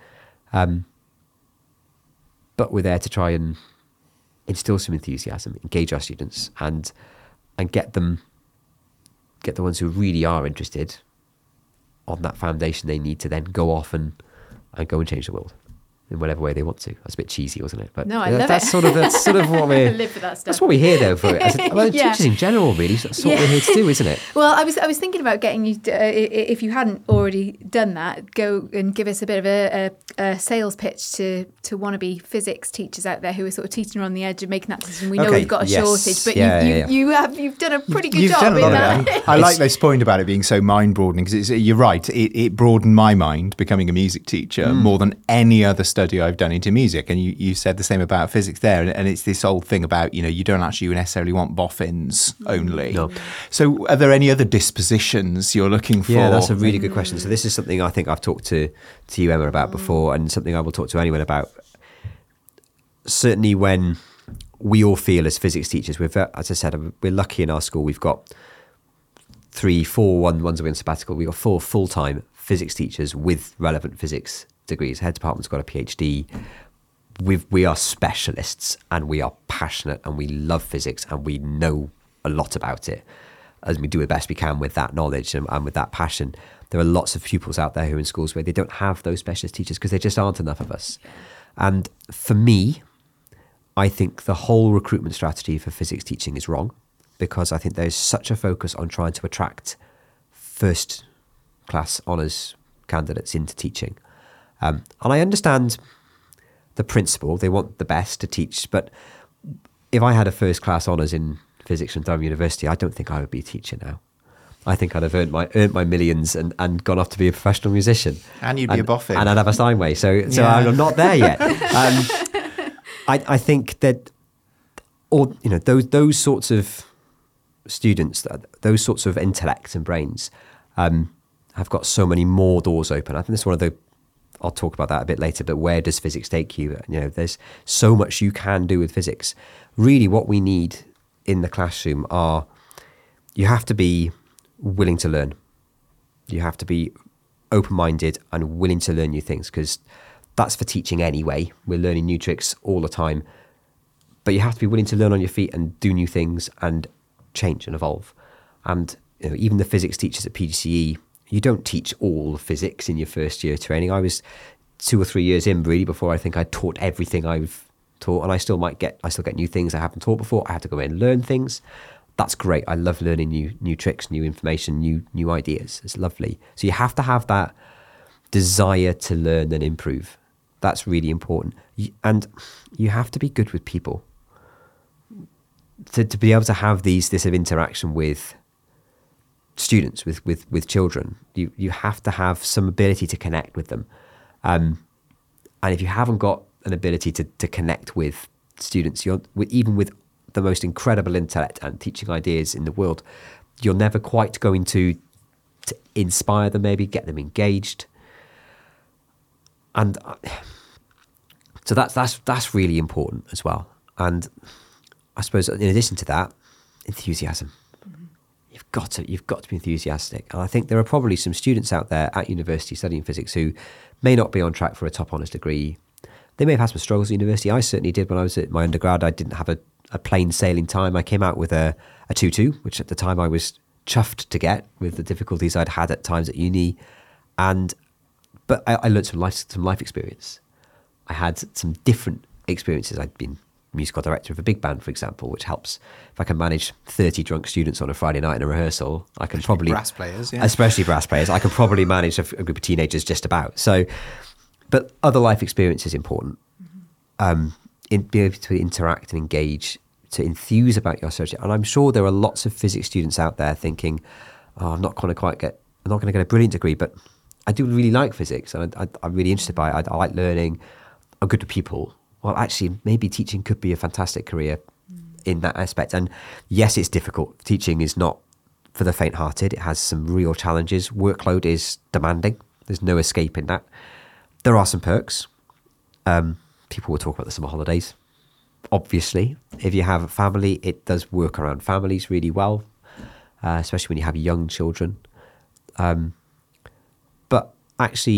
But we're there to try and instill some enthusiasm, engage our students, and get the ones who really are interested on that foundation they need to then go off and go and change the world in whatever way they want to. That's a bit cheesy, wasn't it? But no, I love that's it. That's sort of what we're. I live for that stuff. That's what we're here though for. Teachers in general, really. That's what we're here to do, isn't it? Well, I was thinking about getting you, if you hadn't already done that, go and give us a bit of a sales pitch to wannabe physics teachers out there who are sort of teaching on the edge of making that decision. We know we've got a shortage, but you've done a pretty good job in that. I like this point about it being so mind broadening, because you're right. It broadened my mind becoming a music teacher more than any other study I've done into music. And you said the same about physics there. And it's this old thing about, you don't actually necessarily want boffins only. No. So are there any other dispositions you're looking for? Yeah, that's a really good question. So this is something I think I've talked to you, Emma, about before, and something I will talk to anyone about. Certainly when we all feel as physics teachers, as I said, we're lucky in our school. We've got 3, 4, one's away on sabbatical. We've got 4 full-time physics teachers with relevant physics degrees. Head department's got a PhD. We are specialists, and we are passionate, and we love physics, and we know a lot about it, as we do the best we can with that knowledge and with that passion. There are lots of pupils out there who are in schools where they don't have those specialist teachers because there just aren't enough of us. And for me, I think the whole recruitment strategy for physics teaching is wrong, because I think there's such a focus on trying to attract first class honours candidates into teaching. And I understand the principle, they want the best to teach, but if I had a first class honours in physics from Durham University, I don't think I would be a teacher now. I think I'd have earned my millions and gone off to be a professional musician. And you'd be a boffin. And I'd have a Steinway. So I'm not there yet. I think that those sorts of students, those sorts of intellects and brains have got so many more doors open. I think that's one of the, I'll talk about that a bit later, but where does physics take you? There's so much you can do with physics. Really what we need in the classroom you have to be willing to learn. You have to be open-minded and willing to learn new things, because that's for teaching anyway. We're learning new tricks all the time, but you have to be willing to learn on your feet and do new things and change and evolve. And even the physics teachers at PGCE, you don't teach all physics in your first year of training. I was 2 or 3 years in really before I think I taught everything I've taught, and I still get new things I haven't taught before. I have to go in and learn things. That's great. I love learning new tricks, new information, new ideas. It's lovely. So you have to have that desire to learn and improve. That's really important. And you have to be good with people. To be able to have this interaction with students, with children, you have to have some ability to connect with them. And if you haven't got an ability to connect with students, even with the most incredible intellect and teaching ideas in the world, you're never quite going to inspire them, maybe get them engaged. And so that's really important as well. And I suppose in addition to that, enthusiasm. Mm-hmm. You've got to be enthusiastic. And I think there are probably some students out there at university studying physics who may not be on track for a top honours degree. They may have had some struggles at university. I certainly did when I was at my undergrad. I didn't have a plain sailing time. I came out with a 2-2, which at the time I was chuffed to get with the difficulties I'd had at times at uni. But I learned some life experience. I had some different experiences. I'd been musical director of a big band, for example, which helps. If I can manage 30 drunk students on a Friday night in a rehearsal, I can probably... Brass players, yeah. Especially brass players. I can probably manage a group of teenagers just about. So, but other life experience is important. In being able to interact and engage, to enthuse about your subject. And I'm sure there are lots of physics students out there thinking, I'm not going to get a brilliant degree, but I do really like physics and I'm really interested by it. I like learning. I'm good with people. Well, actually, maybe teaching could be a fantastic career in that aspect. And yes, it's difficult. Teaching is not for the faint-hearted. It has some real challenges. Workload is demanding. There's no escaping that. There are some perks. People will talk about the summer holidays. Obviously, if you have a family, it does work around families really well, especially when you have young children. But actually,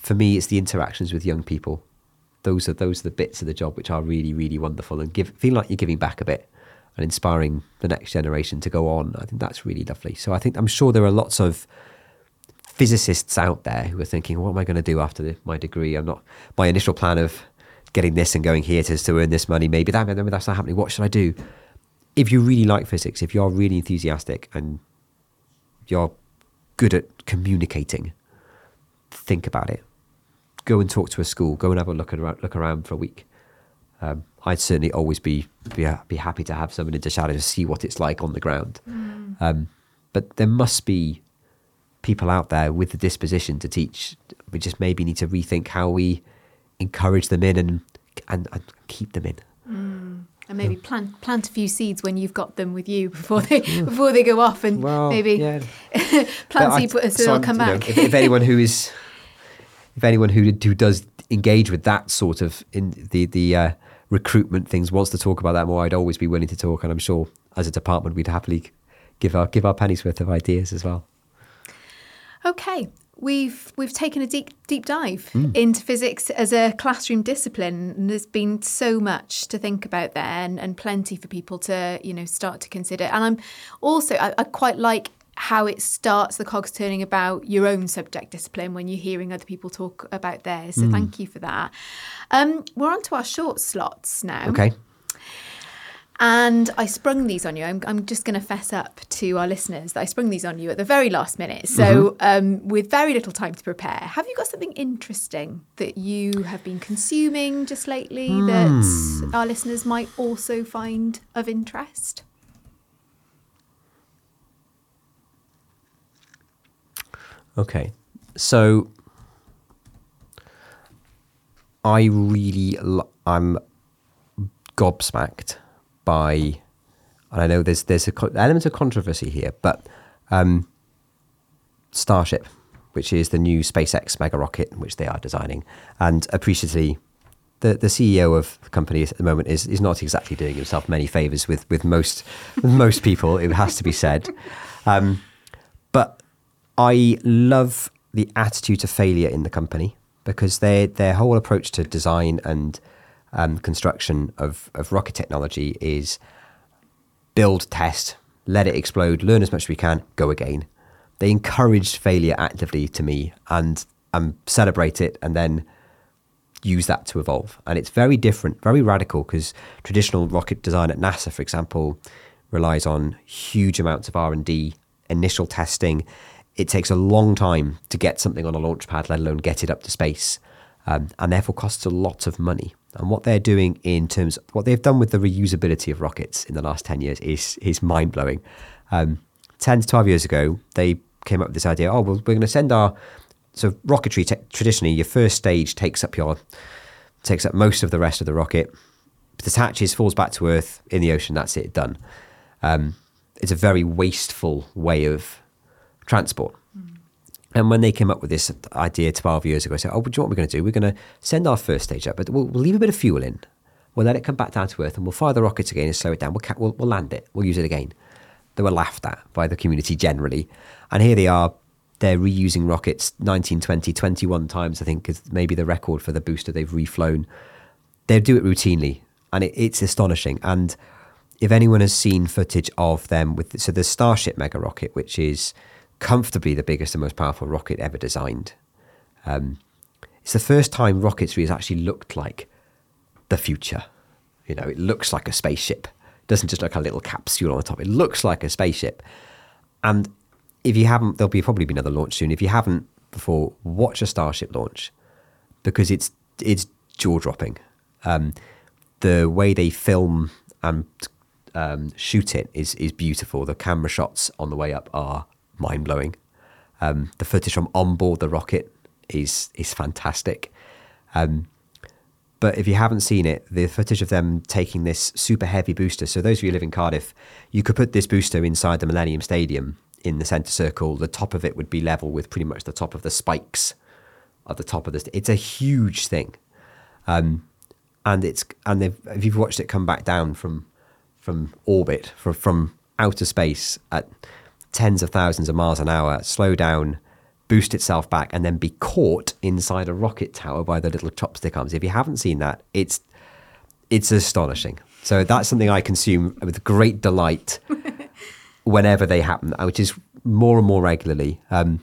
for me, it's the interactions with young people. Those are the bits of the job which are really, really wonderful and feel like you're giving back a bit and inspiring the next generation to go on. I think that's really lovely. So I'm sure there are lots of physicists out there who are thinking, what am I going to do after my degree? My initial plan of getting this and going here to earn this money, maybe that's not happening. What should I do? If you really like physics, if you're really enthusiastic and you're good at communicating, think about it. Go and talk to a school. Go and have a look around for a week. I'd certainly always be happy to have someone in the shadow to see what it's like on the ground. But there must be people out there with the disposition to teach. We just maybe need to rethink how we encourage them in and keep them in. And maybe plant a few seeds when you've got them with you before they go off, and plant seeds so they'll come back. If anyone who does engage with that sort of in the recruitment things wants to talk about that more, I'd always be willing to talk, and I'm sure as a department we'd happily give our pennies worth of ideas as well. Okay, we've taken a deep dive into physics as a classroom discipline, and there's been so much to think about there, and plenty for people to start to consider. And I quite like how it starts the cogs turning about your own subject discipline when you're hearing other people talk about theirs. So thank you for that. We're on to our short slots now. Okay. And I sprung these on you. I'm just going to fess up to our listeners that I sprung these on you at the very last minute. So with very little time to prepare, have you got something interesting that you have been consuming just lately that our listeners might also find of interest? Okay, so I'm gobsmacked by, and I know there's an element of controversy here, but Starship, which is the new SpaceX mega rocket which they are designing, and appreciably the CEO of the company at the moment is not exactly doing himself many favours with most people, it has to be said. But I love the attitude to failure in the company, because their whole approach to design and construction of rocket technology is build, test, let it explode, learn as much as we can, go again. They encourage failure actively to me and celebrate it, and then use that to evolve. And it's very different, very radical, because traditional rocket design at NASA, for example, relies on huge amounts of R&D, initial testing. It takes a long time to get something on a launch pad, let alone get it up to space, and therefore costs a lot of money. And what they're doing in terms of what they've done with the reusability of rockets in the last 10 years is mind-blowing. 10 to 12 years ago, they came up with this idea, we're going to send so rocketry, traditionally, your first stage takes up most of the rest of the rocket, detaches, falls back to Earth, in the ocean, that's it, done. It's a very wasteful way of transport. And when they came up with this idea 12 years ago, I said, do you know what we're going to do? We're going to send our first stage up, but we'll leave a bit of fuel in. We'll let it come back down to Earth, and we'll fire the rockets again and slow it down. We'll land it. We'll use it again. They were laughed at by the community generally. And here they are. They're reusing rockets 19, 20, 21 times, I think, is maybe the record for the booster they've reflown. They do it routinely, and it's astonishing. And if anyone has seen footage of them so the Starship mega rocket, which is comfortably the biggest and most powerful rocket ever designed. It's the first time rocketry has actually looked like the future. It looks like a spaceship. It doesn't just look like a little capsule on the top. It looks like a spaceship. And if you haven't, there'll probably be another launch soon. If you haven't before, watch a Starship launch, because it's jaw-dropping. The way they film and shoot it is beautiful. The camera shots on the way up are mind-blowing. The footage from on board the rocket is fantastic. But if you haven't seen it, the footage of them taking this super heavy booster. So those of you who live in Cardiff, you could put this booster inside the Millennium Stadium in the centre circle. The top of it would be level with pretty much the top of the spikes at the top of this. It's a huge thing. And if you've watched it come back down from orbit, from outer space at tens of thousands of miles an hour, slow down, boost itself back, and then be caught inside a rocket tower by the little chopstick arms. If you haven't seen that, it's astonishing. So that's something I consume with great delight whenever they happen, which is more and more regularly.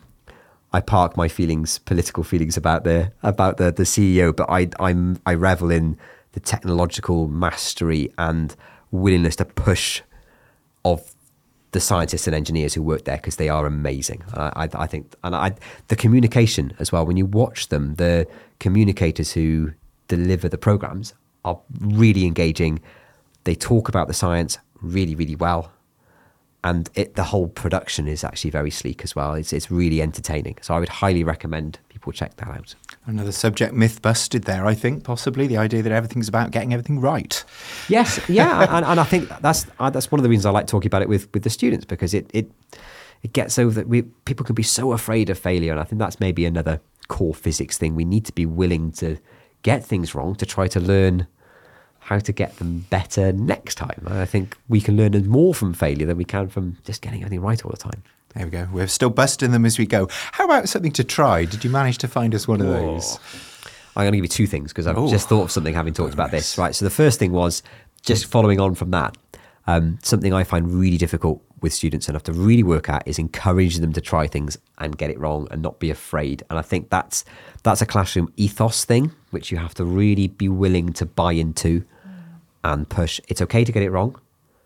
I park my political feelings about the CEO, but I revel in the technological mastery and willingness to push of the scientists and engineers who work there, because they are amazing. I think, and the communication as well. When you watch them, the communicators who deliver the programs are really engaging. They talk about the science really, really well. And the whole production is actually very sleek as well. It's really entertaining. So I would highly recommend people check that out. Another subject myth busted there, I think, possibly the idea that everything's about getting everything right. Yes, yeah, and I think that's one of the reasons I like talking about it with the students, because it gets over that people can be so afraid of failure, and I think that's maybe another core physics thing. We need to be willing to get things wrong to try to learn how to get them better next time. And I think we can learn more from failure than we can from just getting everything right all the time. There we go. We're still busting them as we go. How about something to try? Did you manage to find us one of those? I'm going to give you two things, because I've just thought of something having talked about this. Right. So the first thing was, just following on from that, something I find really difficult with students and have to really work at is encourage them to try things and get it wrong and not be afraid. And I think that's a classroom ethos thing, which you have to really be willing to buy into and push. It's okay to get it wrong.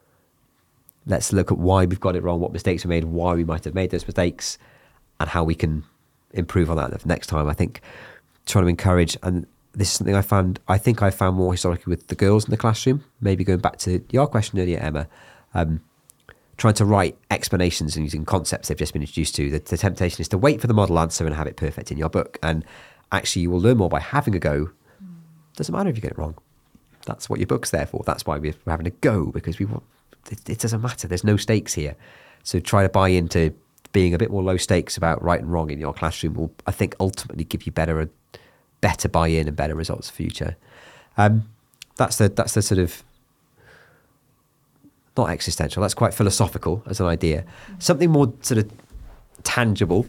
Let's look at why we've got it wrong, what mistakes we made, why we might have made those mistakes, and how we can improve on that the next time. I think trying to encourage, and this is something I found more historically with the girls in the classroom, maybe going back to your question earlier, Emma, trying to write explanations and using concepts they've just been introduced to. The temptation is to wait for the model answer and have it perfect in your book. And actually you will learn more by having a go. Doesn't matter if you get it wrong. That's what your book's there for. That's why we're having a go, because it doesn't matter. There's no stakes here. So try to buy into being a bit more low stakes about right and wrong in your classroom will, I think, ultimately give you better buy-in and better results for future. That's the sort of, not existential, that's quite philosophical as an idea. Something more sort of tangible.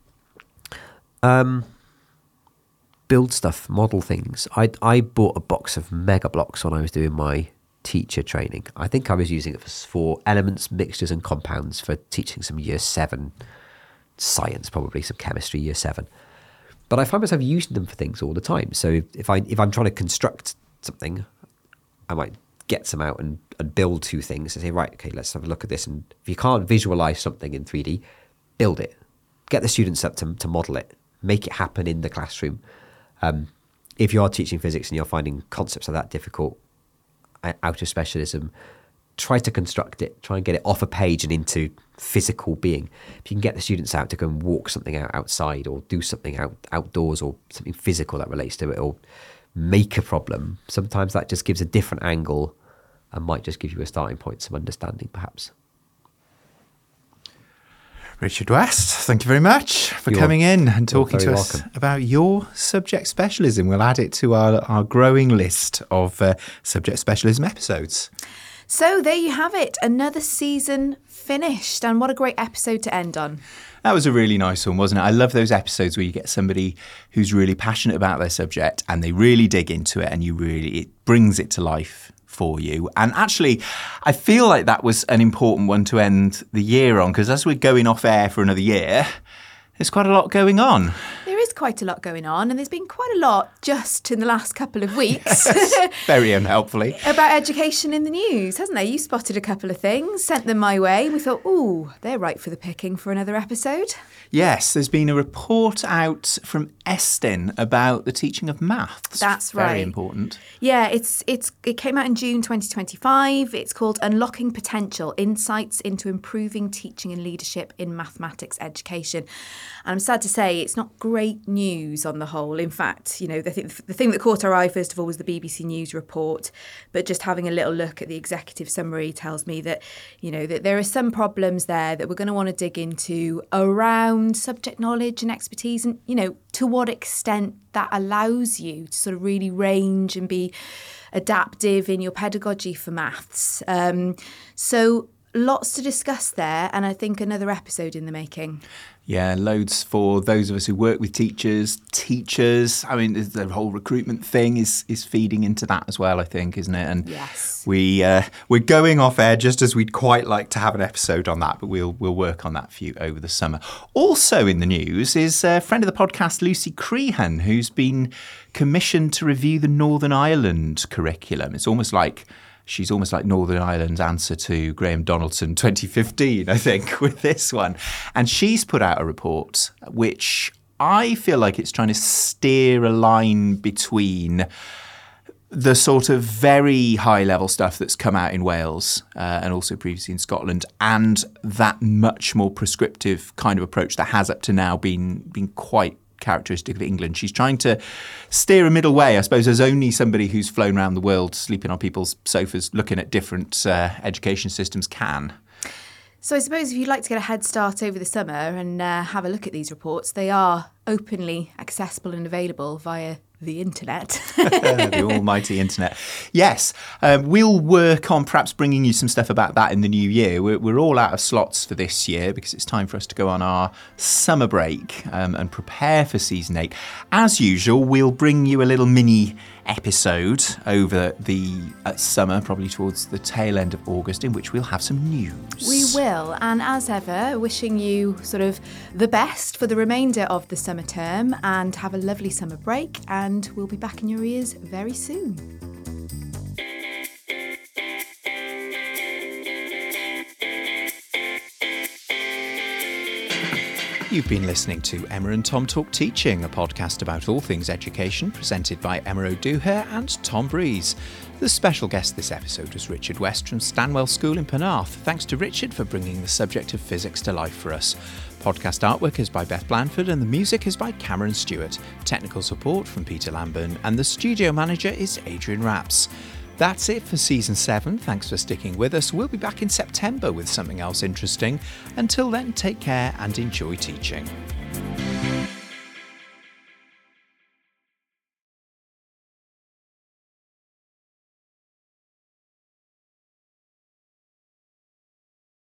Build stuff, model things. I bought a box of Mega Blocks when I was doing my teacher training. I think I was using it for elements, mixtures and compounds for teaching some year 7 science, probably some chemistry, year 7. But I find myself using them for things all the time. So if I'm trying to construct something, I might get some out and build two things and say, right, okay, let's have a look at this. And if you can't visualize something in 3D, build it. Get the students up to model it. Make it happen in the classroom. If you are teaching physics and you're finding concepts like that difficult, out of specialism, try to construct it. Try and get it off a page and into physical being. If you can get the students out to go and walk something outside, or do something outdoors, or something physical that relates to it, or make a problem, sometimes that just gives a different angle and might just give you a starting point, some understanding perhaps. Richard West, thank you very much for coming in and talking to us about your subject specialism. We'll add it to our growing list of subject specialism episodes. So there you have it, another season finished, and what a great episode to end on. That was a really nice one, wasn't it? I love those episodes where you get somebody who's really passionate about their subject and they really dig into it, and it brings it to life for you. And actually, I feel like that was an important one to end the year on, because as we're going off air for another year, there's quite a lot going on. There is quite a lot going on, and there's been quite a lot just in the last couple of weeks. Yes, very unhelpfully. About education in the news, hasn't there? You spotted a couple of things, sent them my way. We thought, ooh, they're right for the picking for another episode. Yes, there's been a report out from Estin about the teaching of maths. That's right. Very important. Yeah, it came out in June 2025. It's called Unlocking Potential: Insights into Improving Teaching and Leadership in Mathematics Education. And I'm sad to say it's not great news on the whole. In fact, the thing that caught our eye first of all was the BBC News report. But just having a little look at the executive summary tells me that, that there are some problems there that we're going to want to dig into around subject knowledge and expertise, and, to what extent that allows you to sort of really range and be adaptive in your pedagogy for maths. So lots to discuss there, and I think another episode in the making. Yeah, loads for those of us who work with teachers. I mean, the whole recruitment thing is feeding into that as well, I think, isn't it? And yes, we're going off air just as we'd quite like to have an episode on that, but we'll work on that for you over the summer. Also in the news is a friend of the podcast, Lucy Crehan, who's been commissioned to review the Northern Ireland curriculum. She's almost like Northern Ireland's answer to Graham Donaldson 2015, I think, with this one. And she's put out a report which I feel like it's trying to steer a line between the sort of very high-level stuff that's come out in Wales and also previously in Scotland, and that much more prescriptive kind of approach that has up to now been quite characteristic of England. She's trying to steer a middle way, I suppose, as only somebody who's flown around the world sleeping on people's sofas looking at different education systems can. So I suppose if you'd like to get a head start over the summer and have a look at these reports, they are openly accessible and available via the internet. The almighty internet. Yes, we'll work on perhaps bringing you some stuff about that in the new year. We're all out of slots for this year because it's time for us to go on our summer break and prepare for season 8. As usual, we'll bring you a little mini episode over the summer, probably towards the tail end of August, in which we'll have some news. We will, and as ever, wishing you sort of the best for the remainder of the summer term, and have a lovely summer break, and we'll be back in your ears very soon. You've been listening to Emma and Tom Talk Teaching, a podcast about all things education, presented by Emma O'Dooher and Tom Breeze. The special guest this episode was Richard West from Stanwell School in Penarth. Thanks to Richard for bringing the subject of physics to life for us. Podcast artwork is by Beth Blanford and the music is by Cameron Stewart. Technical support from Peter Lamburn and the studio manager is Adrian Rapps. That's it for Season 7. Thanks for sticking with us. We'll be back in September with something else interesting. Until then, take care and enjoy teaching.